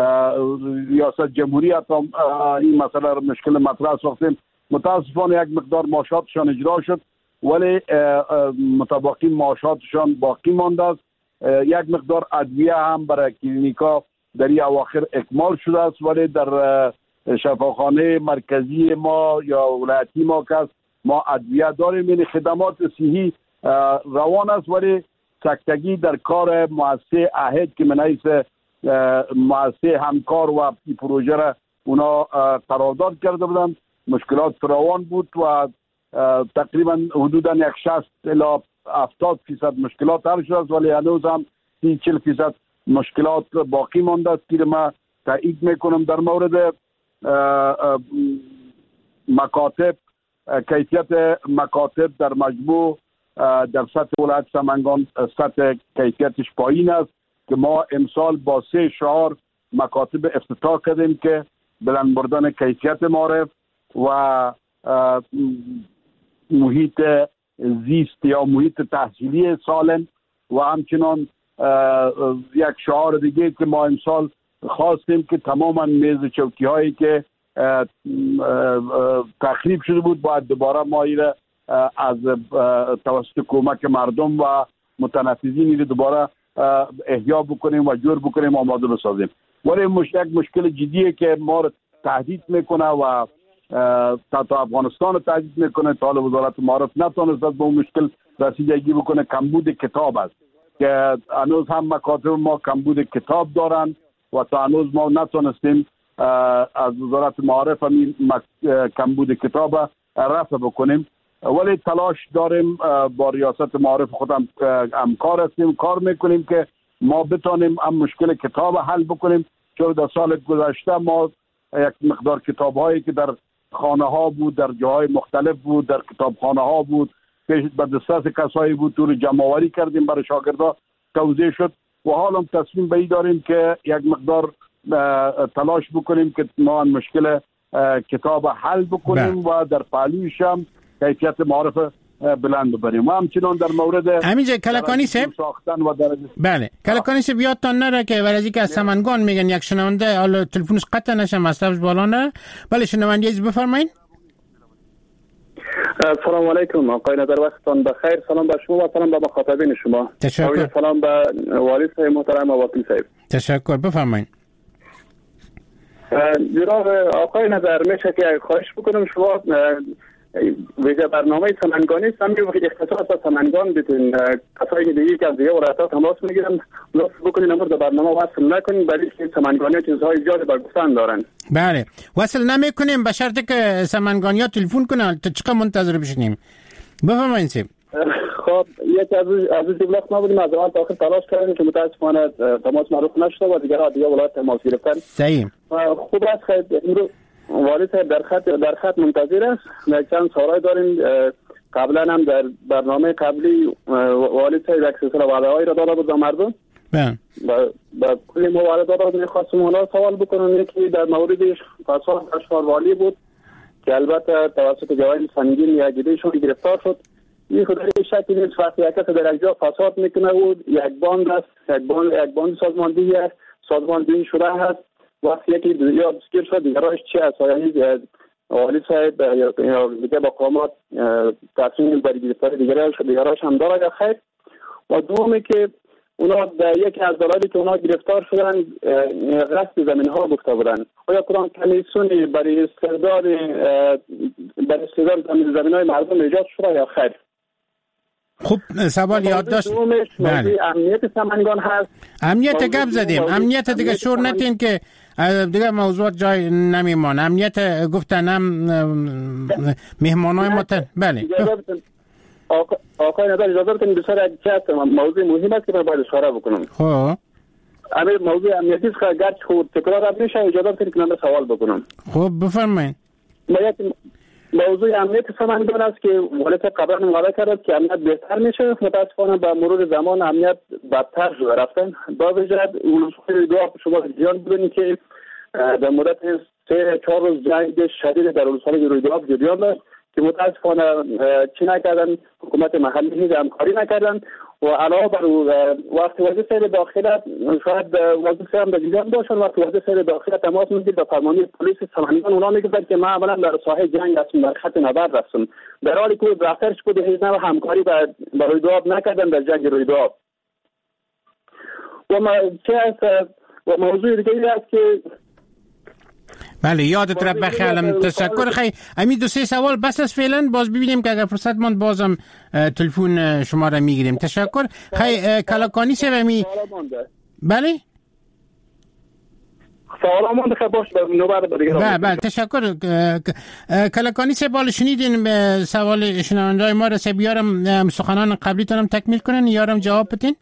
ریاست جمهوری این مسئله را مشکل مطرح ساختیم. متاسفانه یک مقدار معاشاتشان اجرا شد ولی متباقی معاشاتشان باقی مانده است. یک مقدار ادویه هم برای کلینیکا در این اواخر اکمال شده است ولی در شفاخانه مرکزی ما یا ولایتی ما که ما ادویه داریم. این خدمات صحی روان است ولی سکتگی در کار مؤسسه عهد که من رئیس مؤسسه همکار و این پروژه را اونا قرارداد کرده بودن، مشکلات فراوان بود و تقریبا حدودا 60 الی 70% مشکلات حل شده است ولی هنوز هم 30-40% مشکلات باقی مانده است که ما تایید میکنم. در مورد مکاتب، کیفیت مکاتب در مجموع در سطح ولایت سمنگان سطح کیفیتش پایین است که ما امسال با 3 شعار مکاتب افتتاح کردیم که بلند بردن کیفیت معرف و محیط زیست یا محیط تحصیلی سالم و همچنان یک شعار دیگه که ما امسال خواستیم که تماما میز چوکی هایی که تخریب شده بود باید دوباره ما ایره از توسط کمک مردم و متنفذین دوباره احیا بکنیم و جور بکنیم و آماده بسازیم. ولی یک مشکل جدیه که ما رو تهدید میکنه و تا افغانستان رو تهدید میکنه. تا وزارت معارف نتونست به اون مشکل رسیدگی بکنه. کمبود کتاب است که هنوز هم مکاتب ما کمبود کتاب دارن و تا هنوز ما نتونستیم از وزارت معارف همین کمبود کتاب رفع بکنیم. ولی تلاش داریم با ریاست معارف خودم همکار هستیم، کار میکنیم که ما بتانیم هم مشکل کتاب حل بکنیم. چون در سال گذشته ما یک مقدار کتاب هایی که در خانه ها بود، در جاهای مختلف بود، در کتابخانه ها بود، پیش به دسترس کسایی بود، تو رو جمع آوری کردیم برای شاگردا توزیع شد و حالا هم تصمیم به این داریم که یک مقدار تلاش بکنیم که ما مشکل کتاب حل بکنیم و در پهلویش هم کیفیت معارف بلند ببریم. و همچنان در مورد همینجا کلکانی صاحب ساختن و درجه بله کلکانی صاحب یادتان نره که ورزی که از سمنگان میگن یک شنونده حالا تلفنش قطع نشه مطلبش بالا نره. بله شنونده از بفرمایید. سلام علیکم آقای نظر وقتتان بخیر. سلام به شما و سلام به مخاطبین شما. تشکر. سلام به والی صاحب محترم و وکیل صاحب. تشکر بفرمایید. جناب آقای نظر میشه که خواهش بکنم شما ویژه برنامه سمنگانی سمی اختصاص به سمنگان بدین کسایی دیگه که از دیگه ولایت‌ها تماس میگیرن لطف بکنین امروز در برنامه وصل نکنین برای که سمنگانی چیزهای زیادی به گفتن دارن. بله وصل نمیکنیم به شرطی که سمنگانی‌ها تلفن کنن تا چقدر منتظر بشینیم. بفرمایید سیب. خب یک از جملات ما بودیم از اول تا آخر تلاش کردیم که متاسفانه تماس معروف نشد و دیگه ولایت تماس گرفتن. صحیح. خوب است که امروز والی صاحب در خط منتظر است. چند سوال داریم. قبلا هم در برنامه قبلی والی صاحب یک سلسله وعده‌هایی را داده بود به مردم. بله. با کلی موارد داده می‌خواستم اونا سوال بکنم. یکی در مورد فساد اشغال والی بود که البته توسط جوان سنگین یا جدیشون گرفتار شد. این خودی شکلی نیست وقتی یک کس در یک جا فساد میکنه و یک باند است یک باند سازماندهی شده هست. وقتی یکی یا بسکر شد دیگرانش چی است؟ یعنی والی صاحب یا دیگه مقامات تصمیم بر گرفتن دیگرانش هم داره یا خیر؟ و دومی که اونا در یکی از دلایلی که اونا گرفتار شدن غصب زمین ها گفته بودن. آیا کدام کمیسیونی برای استرداد زمین های مردم ایجاد شده یا خیر؟ خوب سوال یاد داشت. بله. امنیت سمنگان هست. امنیت گپ زدیم. امنیت دیگه شور نتین که دیگه موضوعات جای نمیمان. امنیت گفتن هم مهمانای ما بله. آقای نظر اجازه بدین بسیار یک موضوع مهم است که من باید اشاره بکنم. خب همین موضوع امنیتی است که اگر خود تکرار نشه اجازه بدین که من سوال بکنم. خب بفرمایید. موضوع امنیت سمنگان است که والی صاحب قبلا وعده کرد که امنیت بهتر میشه. متاسفانه با مرور زمان امنیت بدتر شده رفتن. با وجود ولسوالی دو شما جریان بودین که در مدت 3-4 روز جنگ شدید در ولسوالی رویداد جریان داشت که متاسفانه چی نکردن حکومت محلی هیچ همکاری نکردن و علاوه بر وقتی وزیر سیر داخله شاید وزیر سیر هم در جریان باشن وقتی وزیر سیر داخله تماس میگیرد به فرمانی پلیس سمنگان اونا میگفتن که ما اولا در ساحه جنگ هستم در خط نبرد هستم در حالی که دفترش بود هیچ نوع همکاری با رویداد نکردن در جنگ رویداد. و موضوع دیگه است که بله یادت را بخیالم. تشکر خیلی. همین 2-3 سوال بس است فعلا. باز ببینیم که اگر فرصت ماند بازم تلفن شما را میگیریم. تشکر خیلی. کلکانی صاحب همی بله سوال ماند خیلی باش بله تشکر. کلکانی صاحب بالا شنیدین سوال شنونده ما را صاحب یارم سخنان قبلی تانم تکمیل کنن یارم جواب بدین.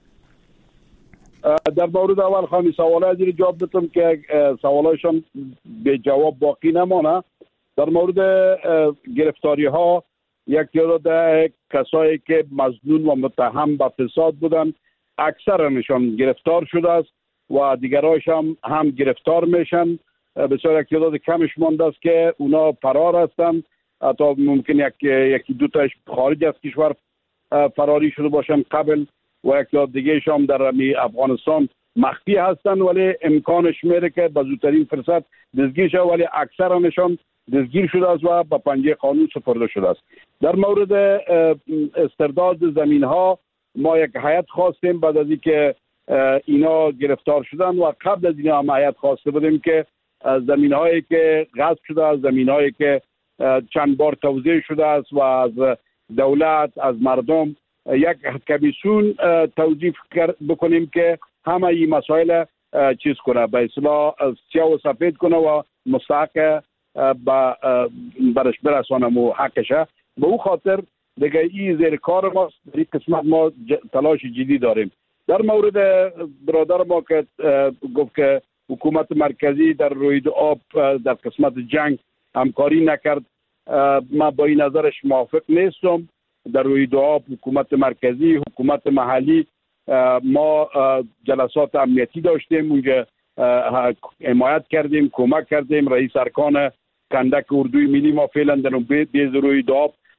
در مورد اول خواهی سوالای دیگه جواب بدم که سوالایشان به جواب باقی نمانه. در مورد گرفتاری ها یک تعداد کسایی که مظنون و متهم به فساد بودن اکثرشان گرفتار شده است و دیگرایش هم گرفتار میشن. بسیار یک تعداد کمش مانده است که اونا فرار هستند. حتی ممکن یکی دو تاش خارج از کشور فراری شده باشن قبل و یک تعداد دیگه هم در افغانستان مخفی هستند ولی امکانش میره که به زودترین فرصت دستگیر شود ولی اکثرشان دستگیر شده است و به پنجه قانون سپرده شده است. در مورد استرداد زمین ها ما یک هیئت خواستیم بعد از اینکه اینا گرفتار شدن و قبل از اینا هم هیئت خواسته بودیم که زمین هایی که غصب شده است زمین هایی که چند بار توزیع شده است و از دولت از مردم یک کمیسیون توظیف بکنیم که همه این مسائل چیز کنه به اصطلاح سیاه و سفید کنه و مستحق برش برسانه و حقشه. به او خاطر دیگه این زیر کار ماست. در این قسمت ما تلاش جدی داریم. در مورد برادر ما که گفت که حکومت مرکزی در روید آب در قسمت جنگ همکاری نکرد ما با این نظرش موافق نیستم. در روید آب حکومت مرکزی حکومت محلی ما جلسات امنیتی داشتیم اونجا حمایت کردیم کمک کردیم. رئیس ارکان کندک اردوی ملی ما فعلا در بیز روید آب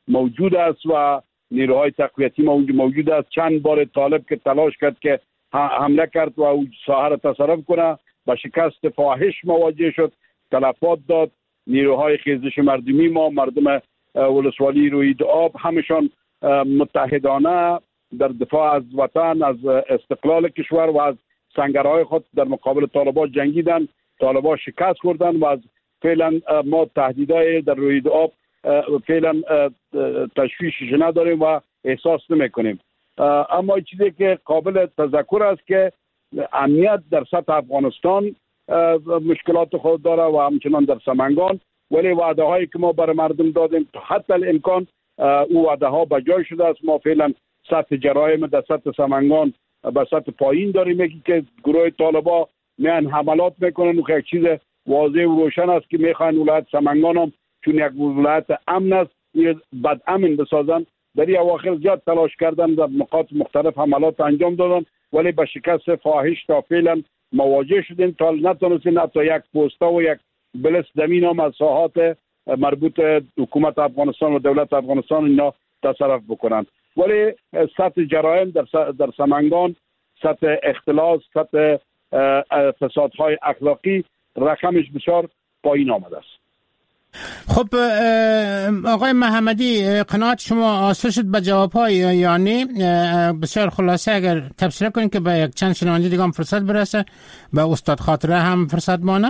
موجود است و نیروهای تقویتی موجود است. چند بار طالب که تلاش کرد که حمله کرد و او ساحه را تصرف کنه، با شکست فاحش مواجه شد، تلفات داد. نیروهای خیزش مردمی ما، مردم ولسوالی روید آب، همشان متحدانه در دفاع از وطن، از استقلال کشور و از سنگرهای خود در مقابل طالبان جنگیدن. طالبان شکست خوردن و از فعلا ما تهدیدهای در روید آب فعلا تشویشش نداریم و احساس نمیکنیم. اما چیزی که قابل تذکر است که امنیت در سطح افغانستان مشکلات خود داره و همچنان در سمنگان، ولی وعده هایی که ما برای مردم دادیم حتی الامکان او وعده ها به جای شده است. ما فعلا سطح جرایم در سطح سمنگان به سطح پایین داریم که گروه طالبا میان حملات میکنن و یک چیز واضح و روشن است که میخوان ولایت سمنگان هم چون یک ولایت امن است بد امن بسازن. در این اواخر زیاد تلاش کردن، در نقاط مختلف حملات انجام دادن ولی به شکست فاحش تا فعلا مواجه شدیم. تا نتونستیم حتی یک پوسته و یک بلس زمین هم از ساحات مربوط حکومت افغانستان و دولت افغانستان اینا تصرف بکنند. ولی سطح جرایم در سمنگان، سطح اختلاس، سطح فسادهای اخلاقی رقمش بسیار پایین آمده است. خب آقای محمدی، قناعت شما حاصل شد به جواب‌های یعنی بسیار خلاصه اگر تفسیر کنید که به یک چند شنونده دیگه هم فرصت برسه، به استاد خاطره هم فرصت مانه؟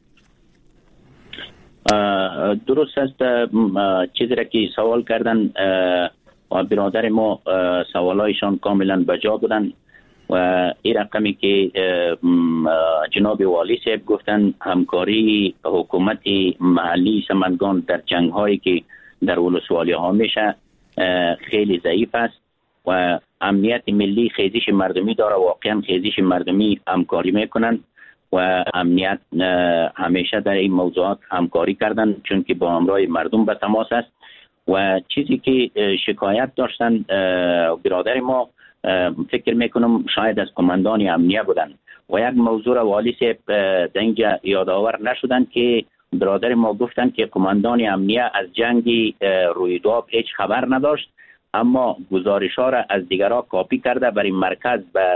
درست است. چیزی را که سوال کردن برادر ما سوالایشان کاملا بجا بودن و این رقمی که جناب والی صاحب گفتن همکاری حکومت محلی سمنگان در جنگ هایی که در ولسوالی ها میشه خیلی ضعیف است و امنیت ملی خیزش مردمی داره. واقعا خیزش مردمی همکاری میکنن و امنیت همیشه در این موضوعات همکاری کردن چون که با همراه مردم به تماس است. و چیزی که شکایت داشتن برادر ما فکر میکنم شاید از کماندان امنیه بودن و یک موضوع را والی صاحب در اینجا یادآور نشدن که برادر ما گفتن که کماندان امنیه از جنگ رویداد هیچ خبر نداشت، اما گزارش ها را از دیگرها کاپی کرده برای مرکز به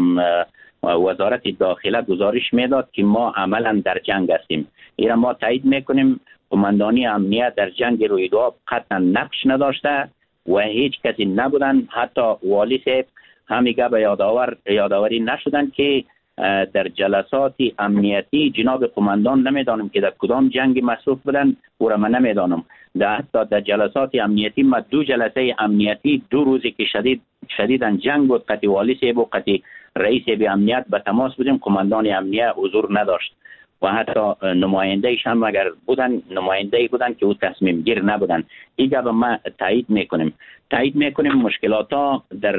وزارت داخله گزارش میداد که ما عملا در جنگ هستیم. ایرا ما تایید میکنیم کماندانی امنیه در جنگ رویداد قطعا نقش نداشته و هیچ کسی نبودن. حتی والی صاحب همیگه به یادآوری نشدن که در جلسات امنیتی جناب قماندان نمیدانم که در کدام جنگ مصروف بودن او را من نمیدانم. حتی در جلسات امنیتی ما 2 جلسه امنیتی 2 روزی که شدیدن جنگ بود، قطعی والی صاحب و قطعی رئیس به امنیت به تماس بودیم، قماندان امنیه حضور نداشت و حتی نمایندهش هم اگر بودن نمایندهی بودن که او تصمیم گیر نبودن. ایگه به ما تایید میکنیم مشکلات ها در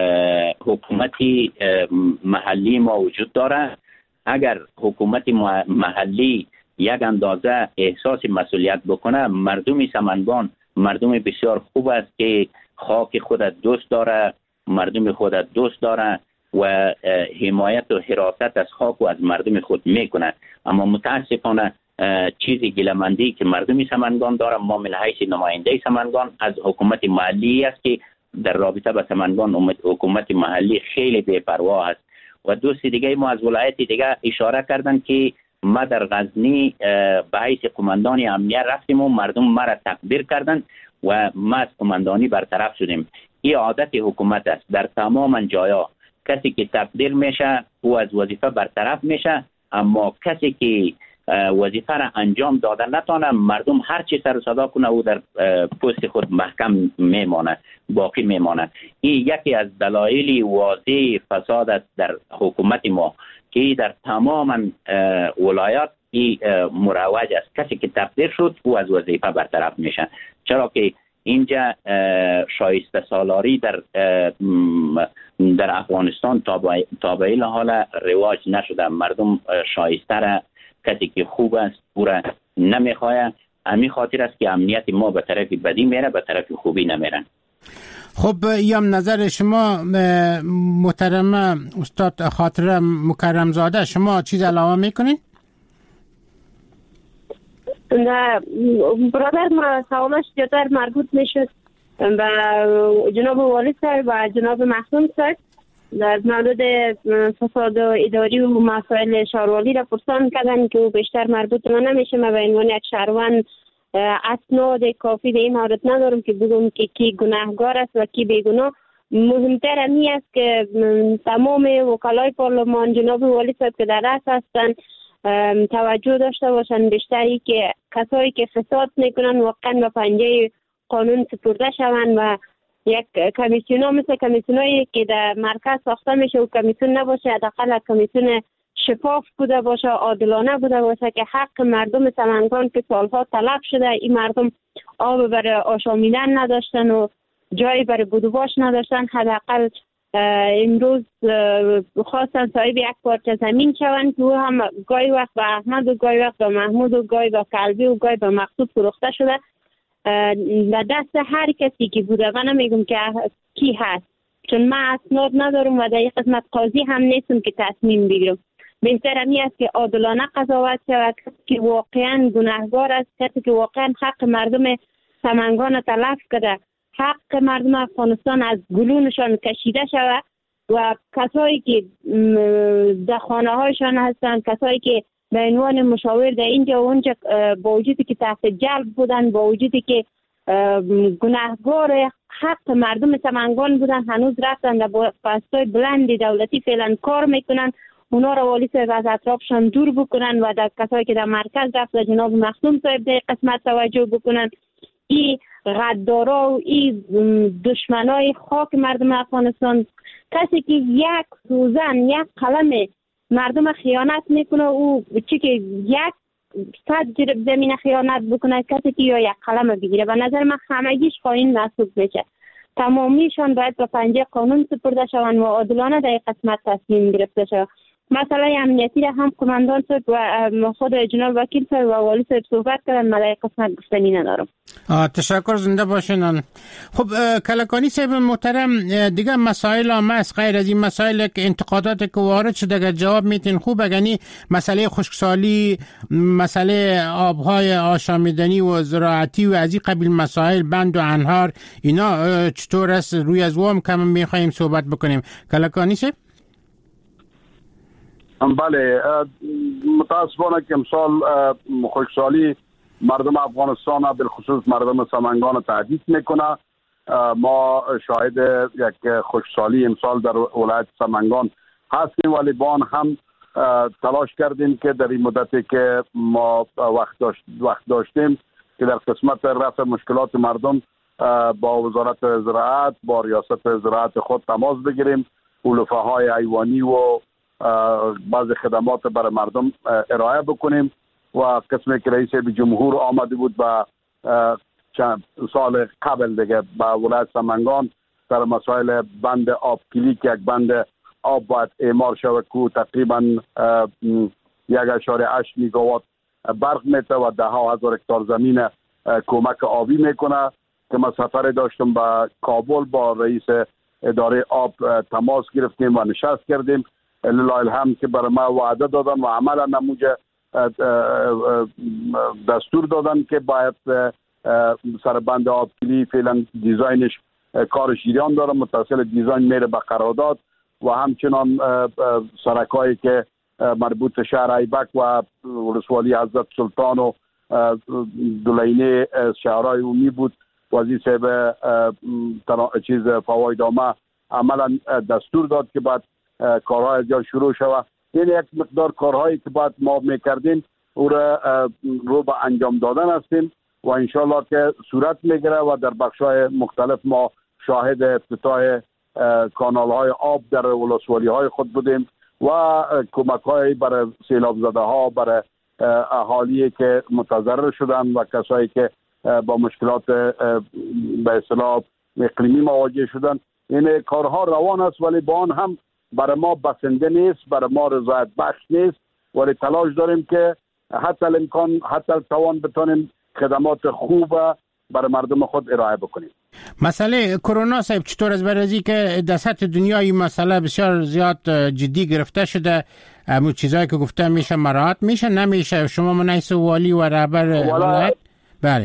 حکومتی محلی ما وجود داره. اگر حکومت محلی یک اندازه احساس مسئولیت بکنه، مردم سمنگان مردم بسیار خوب است که خاک خودت دوست داره، مردم خودت دوست داره و حمایت و حراست از خاک و از مردم خود میکنه. اما متاسفانه چیزی گله‌مندی که مردم سمنگان داره، ما من حیث نماینده سمنگان از حکومت محلی است که در رابطه با سمنگان حکومت محلی خیلی بی‌پروا است. و دوست دیگه ما از ولایت دیگه اشاره کردن که ما در غزنی به حیث قماندان امنیه رفتیم و مردم ما را تکبیر کردن و ما از قماندانی برطرف شدیم. این عادت حکومت است. در تمام جایا کسی که تقدیر میشه او از وظیفه برطرف میشه، اما کسی که وظیفه را انجام داده نتونه، مردم هر چی سر صدا کنه او در پست خود محکم میمانه، باقی میمانه. این یکی از دلایل واضح فساد است در حکومت ما که در تمام ولایات این مروج است. کسی که تقدیر شد او از وظیفه برطرف میشه، چرا که اینجا شایسته سالاری در افغانستان تا به این حال رواج نشده. مردم شایسته را کسی که خوب است او را نمیخواه. همین خاطر است که امنیت ما به طرف بدی میره، به طرف خوبی نمیرن. خب یم نظر شما محترم استاد خاطره مکرم زاده، شما چیز علاوه میکنین؟ نه برادر ما سوالش زیادتر مربوط میشد و جناب والی صاحب و جناب محسوم صاحب در مورد فساد اداری و مسائل شهروالی را پرسان کردن که او بیشتر مربوط ما نمیشه. ما به عنوان یک شهروند اسناد کافی به این مورد ندارم که بگم که کی گناهگار است و کی بیگناه. مهمتر امی است که تمام وکلای پارلمان جناب والی صاحب که در رأس هستند توجه داشته باشند بیشتری که کسایی که فساد میکنن واقعا به پنجه قانون سپرده شوند و یک کمیسیون ها مثل کمیسیون هایی که در مرکز ساخته میشه و کمیسیون نباشه، حداقل کمیسیون شفاف بوده باشه، عادلانه بوده باشه که حق مردم سمنگان که سالها تلف شده، این مردم آب برای آشامیدن نداشتن و جایی برای بودوباش نداشتن، حداقل امروز خواستن صاحب یک پارچه زمین شوند که او هم گاهی وقت به احمد و گاهی وقت به محمود و گاهی به کلبی و گاهی به مقصود فروخته شده و دست هر کسی که بوده. من نمیگم که کی هست چون من اسناد ندارم و در این قسمت قاضی هم نیستم که تصمیم بگیرم. بهتر همی است که عادلانه قضاوت شود، کسی که واقعا گناهگار است، کسی که واقعا حق مردم سمنگان تلف کرده، حق مردم افغانستان از گلونشان کشیده شود و کسایی که در خانه هایشان هستند، کسایی که به عنوان مشاور در اینجا و اونجا با وجودی که تحت جلب بودن، با وجودی که گناهگار حق مردم سمنگان بودن، هنوز رفتن در پستای بلند دولتی فعلا کار میکنن. اونا را والی صاحب از اطرافشان دور بکنن و در کسایی که در مرکز رفت جناب مخدوم صاحب در قسمت توجه بکنن. این غدارا و این دشمنای خاک مردم افغانستان، کسی که یک روزن یک قلم مردم خیانت میکنه او چی که یک 100 جرب زمین خیانت بکنه، کسی که یا یک قلم بگیره. به نظر من همگیش خائن محسوب میشه. تمامیشان باید به پنجه قانون سپرده شوند و عادلانه در این قسمت تصمیم گرفته شود. مسئله امنیتی را هم قماندان صاحب و خود جناب وکیل صاحب و والی صاحب صحبت کردن، من در این قسمت گفتنی ندارم. تشکر، زنده باشین. خب کلکانی صاحب محترم، دیگه مسائل هم هست غیر از این مسائل که انتقادات که وارد شده اگر جواب میتین خوب. یعنی مسئله خشکسالی، مسئله آبهای آشامیدنی و زراعتی و از این قبیل مسائل، بند و انهار، اینا چطور است؟ روی از وام کم میخوایم صحبت بکنیم. کلکانی صاحب؟ بله، متاسفانه که امسال خشکسالی مردم افغانستان بالخصوص مردم سمنگان تهدید میکنه. ما شاهد یک خشکسالی امسال در ولایت سمنگان هستیم، ولی با هم تلاش کردیم که در این مدتی که ما وقت داشتیم که در قسمت رفع مشکلات مردم با وزارت زراعت، با ریاست زراعت خود تماس بگیریم، علوفه های حیوانی و بعض خدمات برای مردم ارائه بکنیم. و قسمی که رئیس جمهور آمده بود و چند سال قبل دیگه با ولایت سمنگان در مسائل بند آب کلیک، یک بند آب باید اعمار شود که تقریبا 1.8 میگاوات برق میته و 10,000 هکتار زمین کمک آبی میکنه. که ما سفر داشتم با کابل، با رئیس اداره آب تماس گرفتیم و نشست کردیم. لله الحمد که برای ما وعده دادن و عملا نموجه دستور دادن که باید سر بند آب کلی فعلا دیزاینش کار شیریان داره، متصل دیزاین میره به قرارداد و همچنان سرکایی که مربوط شهر ایبک و ولسوالی حضرت سلطان و دولینه شهرهای عمومی بود، وزیر صاحب فوایدامه عملا دستور داد که بعد کارهای از جا شروع شود. این یک مقدار کارهایی که باید ما میکردیم او رو به انجام دادن هستیم و انشالله که صورت میگیره و در بخش‌های مختلف ما شاهد افتتاح کانال‌های آب در ولسوالی‌های خود بودیم و کمک‌های برای سیلاب زده ها، برای اهالی که متضرر شدن و کسایی که با مشکلات به اصطلاح اقلیمی مواجه شدن. این کارها روان است ولی با آن هم برای ما بسنده نیست، برای ما رضایت بخش نیست، ولی تلاش داریم که حتی الامکان، حتی توان بتونیم خدمات خوب برای مردم خود ارائه بکنیم. مسئله کرونا صاحب چطور از برازی که در سطح دنیا این مسئله بسیار زیاد جدی گرفته شده، همون چیزایی که گفته میشه مراعات میشه نمیشه؟ شما منحیث والی و رهبر ولایت؟ بله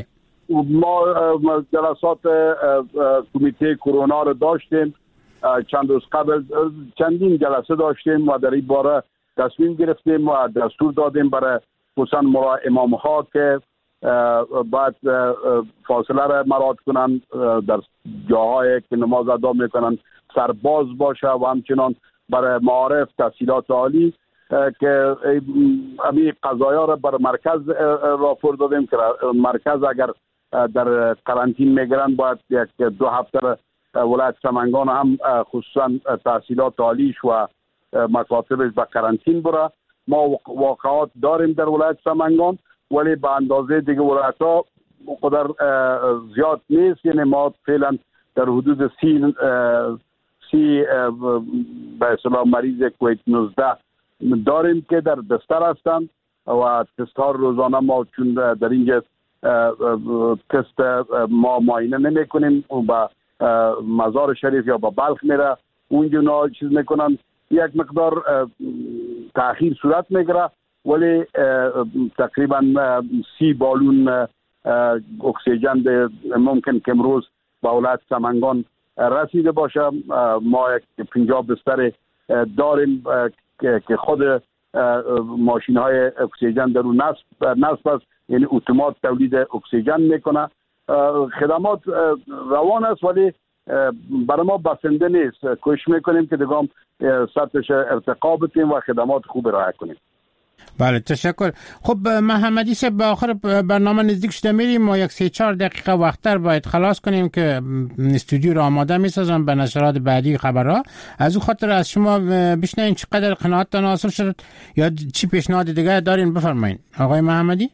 ما جلسات کمیته کرونا رو داشتیم، چند روز قبل چندین جلسه داشتیم و در این باره تصمیم گرفتیم و دستور دادیم برای خصوصا امام ها که باید فاصله را مراعات کنند، در جاهایی که نماز ادا میکنن سرباز باشه و همچنان برای معارف تحصیلات عالی که امی قضایا را بر مرکز راپور دادیم که مرکز اگر در قرنطین میگیرن باید یک 2 هفته ولایت سمنگان هم خصوصا تحصیلات عالیش و مکاتبش به قرنطین بره. ما واقعات داریم در ولایت سمنگان ولی به اندازه دیگه ولایت ها قدر زیاد نیست، یعنی ما فعلا در حدود 30 به اصطلاح مریض کووید 19 داریم که در بستر هستند و تست ها روزانه ما چون در اینجا تست ما معاینه نمی کنیم و به مزار شریف یا به بلخ میره اونجا چیز میکنن، یک مقدار تأخیر صورت میگیره ولی تقریبا 30 بالون اکسیژن ممکن که امروز به ولایت سمنگان رسیده باشه. ما یک 50 بستر داریم که خود ماشین های اکسیژن در اون نصب است، یعنی اتومات تولید اکسیژن میکنه. خدمات روان است ولی برای ما بسنده نیست. کوشش میکنیم که دیگه سطحش ارتقا بدیم و خدمات خوب ارائه کنیم. بله تشکر. خب محمدی صاحب به آخر برنامه نزدیک شده میریم، ما یک 3-4 دقیقه وقتتر باید خلاص کنیم که استودیو رو آماده میسازم به نشرات بعدی خبرها. از او خاطر از شما بشنویم چقدر قناعتتان حاصل شد یا چی پیشنهاد دیگه دارین بفرمایید آقای محمدی.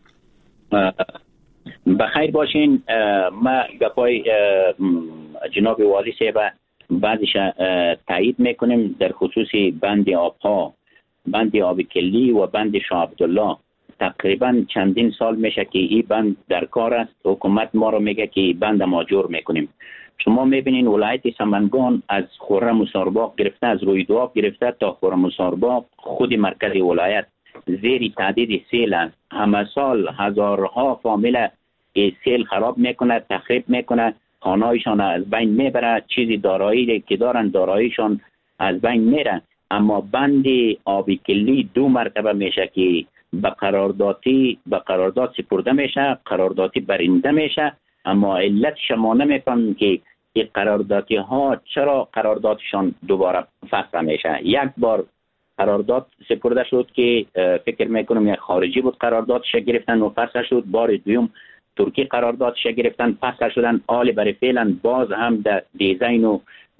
بخیر باشین. ما گپای جناب والی صاحب بعضیش تایید میکنیم در خصوص بند آبها، بند آب کلی و بند شاه عبدالله. تقریبا چندین سال میشه که این بند در کار است. حکومت ما رو میگه که این بند ما جور میکنیم. شما میبینین ولایت سمنگان از خرم و سارباغ گرفته، از روی دواب گرفته تا خرم و سارباغ، خود مرکز ولایت زیر تعدید سیل است. همه سال هزارها فامیل سیل خراب میکنه، تخریب میکنه، خانهایشان از بین میبره، چیزی دارایی که دارن داراییشان از بین میره. اما بند آب کلی 2 مرتبه میشه که به قرارداد سپرده میشه، قراردادی برنده میشه، اما علت شما نمیفهمن که این قراردادی ها چرا قراردادشان دوباره فسخ میشه. یک بار قرارداد سپرده شد که فکر میکنم یک خارجی بود قراردادش گرفتن و فسخ شد. بار دوم ترکی قراردادش گرفتن فسخ شدن. آل برای فعلا باز هم در دیزاین و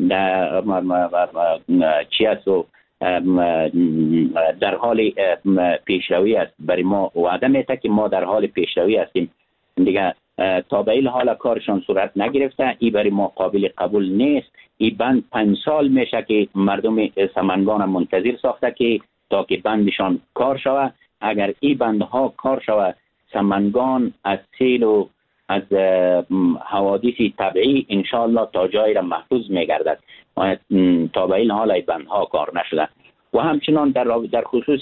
در حال پیشروی است. برای ما وعده میده که ما در حال پیشروی هستیم دیگه. تا به این حال کارشان صورت نگرفته. این برای ما قابل قبول نیست. این بند 5 سال میشه که مردم سمنگان منتظر ساخته که تا که بندشان کار شود. اگر این بندها کار شود سمنگان از سیل و از حوادث طبیعی انشاءالله تا جایی را محفوظ میگردد. تا به این حال این بندها کار نشده. و همچنان در خصوص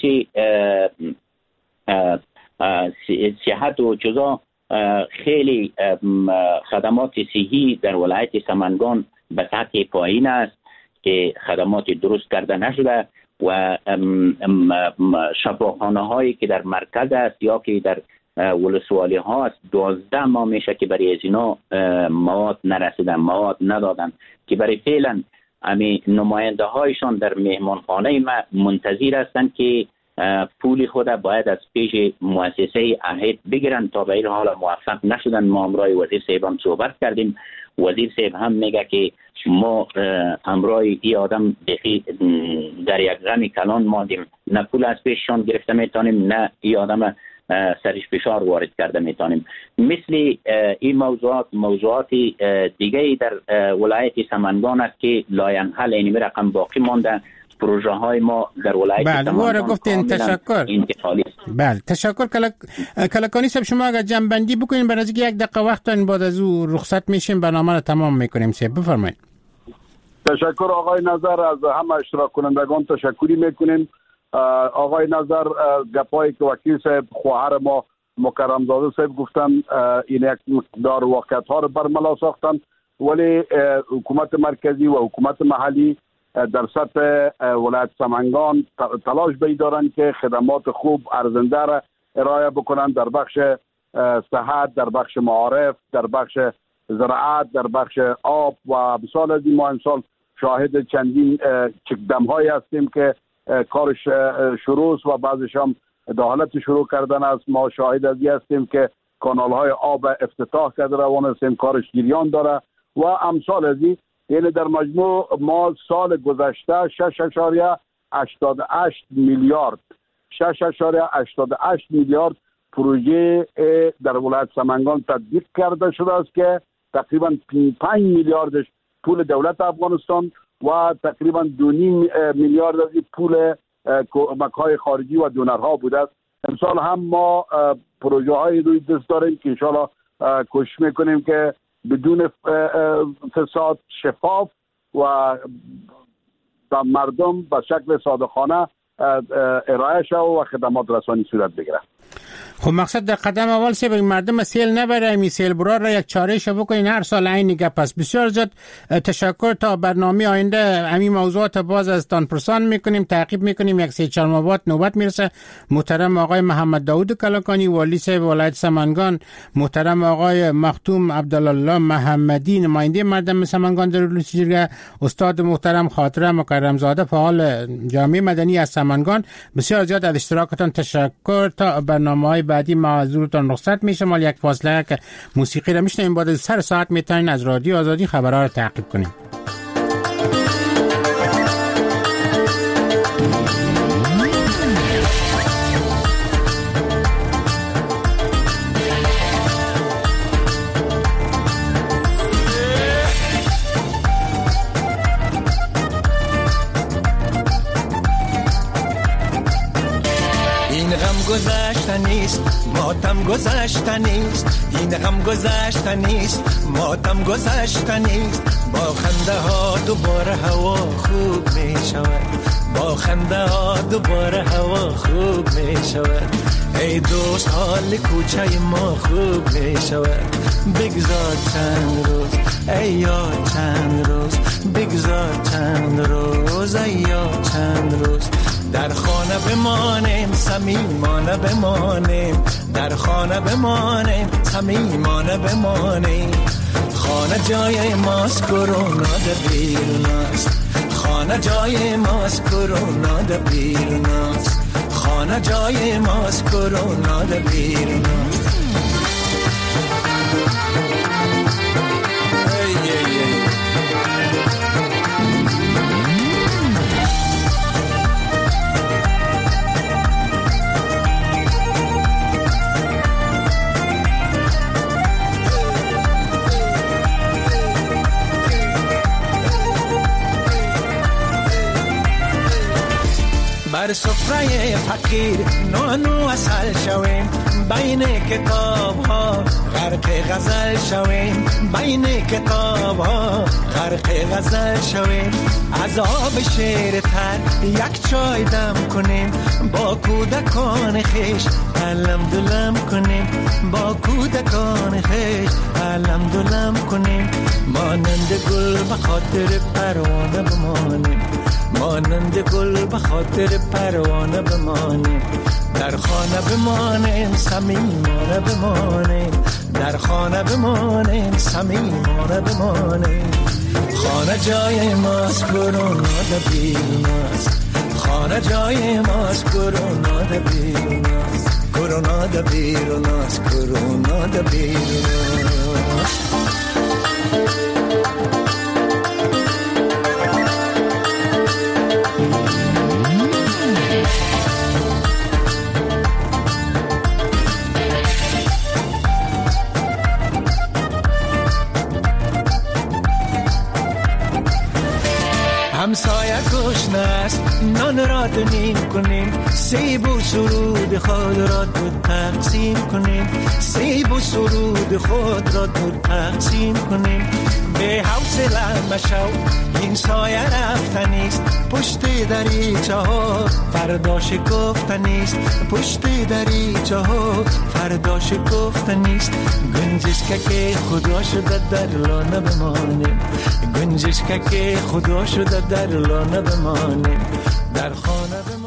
صحت و جزا خیلی خدمات صحی در ولایت سمنگان به سطح پایین است که خدمات درست کرده نشده و شفاخانه هایی که در مرکز است یا که در ولسوالی ها است 12 ماه میشه که برای از اینا مواد نرسیدن، مواد ندادن که برای فعلا امی نماینده هایشان در مهمانخانه ما منتظر هستند که پول خود باید از پیش مؤسسه عهد بگیرن. تا به این حال موفق نشدن. ما امروز وزیر صاحب هم صحبت کردیم. وزیر صاحب هم میگه که ما امروز این آدم در یک غم کلان ماندیم، نه پول از پیششان گرفته میتونیم نه این آدم سرش فشار وارد کرده میتونیم. مثل این موضوعات دیگه در ولایت سمنگان است که لاینحل اینمی رقم باقی مانده. پروژه های ما در ولایت سمنگان گفتین تشکر. بله تشکر. کلکانی صاحب شما اگر جنبندی بکنین برای اینکه 1 دقیقه وقت دارین بعد از او رخصت میشیم برنامه رو تمام میکنیم. بفرمایید. تشکر آقای نظر. از همه اشتراک کنندگان تشکری میکنیم. آقای نظر گپایی که وکیل صاحب خواهر ما مکرمزاده صاحب گفتن این یک مقدار واقعیت ها رو برملا ساختن، ولی حکومت مرکزی و حکومت محلی در سطح ولایت سمنگان تلاش دارند که خدمات خوب ارزنده را ارائه بکنند در بخش صحت، در بخش معارف، در بخش زراعت، در بخش آب و بسیار از این ما امسال شاهد چندین چکدم هایی هستیم که کارش شروع و بعضش هم در حالت شروع کردن است. ما شاهد از این هستیم که کانال های آب افتتاح کرده روان هستیم، کارش جریان داره و امثال از این. یعنی در مجموع ما سال گذشته 6.88 میلیارد پروژه در ولایت سمنگان تطبیق کرده شده است که تقریبا 5 میلیاردش پول دولت افغانستان و تقریبا 2.5 میلیارد از پول کمک‌های خارجی و دونرها بوده است. امسال هم ما پروژه های روی دست داریم که انشاءالله کوشش میکنیم که بدون فساد، شفاف و مردم به شکل صادقانه ارائه شود و خدمات رسانی صورت بگیره. خب مقصد در قدم اول سی به مردم سیل نبره، امی سیل برار را یک چاره شو بکنین هر سال عین گپ است. بسیار زیاد تشکر. تا برنامه آینده امی موضوعات باز از تان پرسان میکنیم، تعقیب میکنیم. یک 3-4 ماه بعد نوبت میرسه. محترم آقای محمد داود کلکانی والی صاحب ولایت سمنگان، محترم آقای مختوم عبدالله محمدی نماینده مردم سمنگان در جرگه، استاد محترم خاطره مکرمزاده فعال جامعه مدنی از سمنگان، بسیار زیاد از اشتراکتان تشکر. تا برنامه‌های بعدی معذورتان رخصت میشه. مال یک فاصله که موسیقی را میشنویم، بعد از سر ساعت میتونین از رادیو آزادی خبرها را تعقیب کنیم. نیست ماتم گذشته نیست، این غم گذشته نیست ماتم گذشته نیست. با خنده ها دوباره هوا خوب می شود، با خنده ها دوباره هوا خوب می شود. ای دوست حال کوچه ما خوب می شود. بگذار چند روز ای یاد چند روز، بگذار چند روز ای یاد چند روز. در خانه بمانیم صمیمانه بمانیم، در خانه بمانیم صمیمانه بمانیم. خانه جای ماست کرونا در بیرون است، خانه جای ماست کرونا در بیرون است، خانه جای ماست کرونا در بیرون است. بر سفره فقیر نانو اصل شویم، بین کتاب ها غرق غزل شویم، بین کتاب ها غرق غزل شویم. از آب شیر تر یک چای دم کنیم، با کودکان خیش علم دلم کنیم، با کودکان خیش علم دلم کنیم. مانند گل به خاطر پروانه بمانیم، مانند گل به خاطر پروانه بمانیم. در خانه بمانیم صمیمانه بمانیم، در خانه بمانیم صمیمانه بمانیم. خانه جای ماست کرونا در بیرون است، خانه جای ماست کرونا در بیرون است، کرونا در بیرون است، کرونا در بیرون است. همسایه گشنه است نان را دونیم کنیم، کنیم، سیب و سرود خود را دو تقسیم کنیم، سیب و سرود خود را دو تقسیم کنیم. به حوصله مشو این سایه رفتنیست، پشت دریچه ها فردا شکفتنیست، پشت دریچه ها فردا شکفتنیست. گنجش که خدا شده در لانه بمانیم، گنجش که خدا شده در لانه بمانیم، در خانه بمانیم.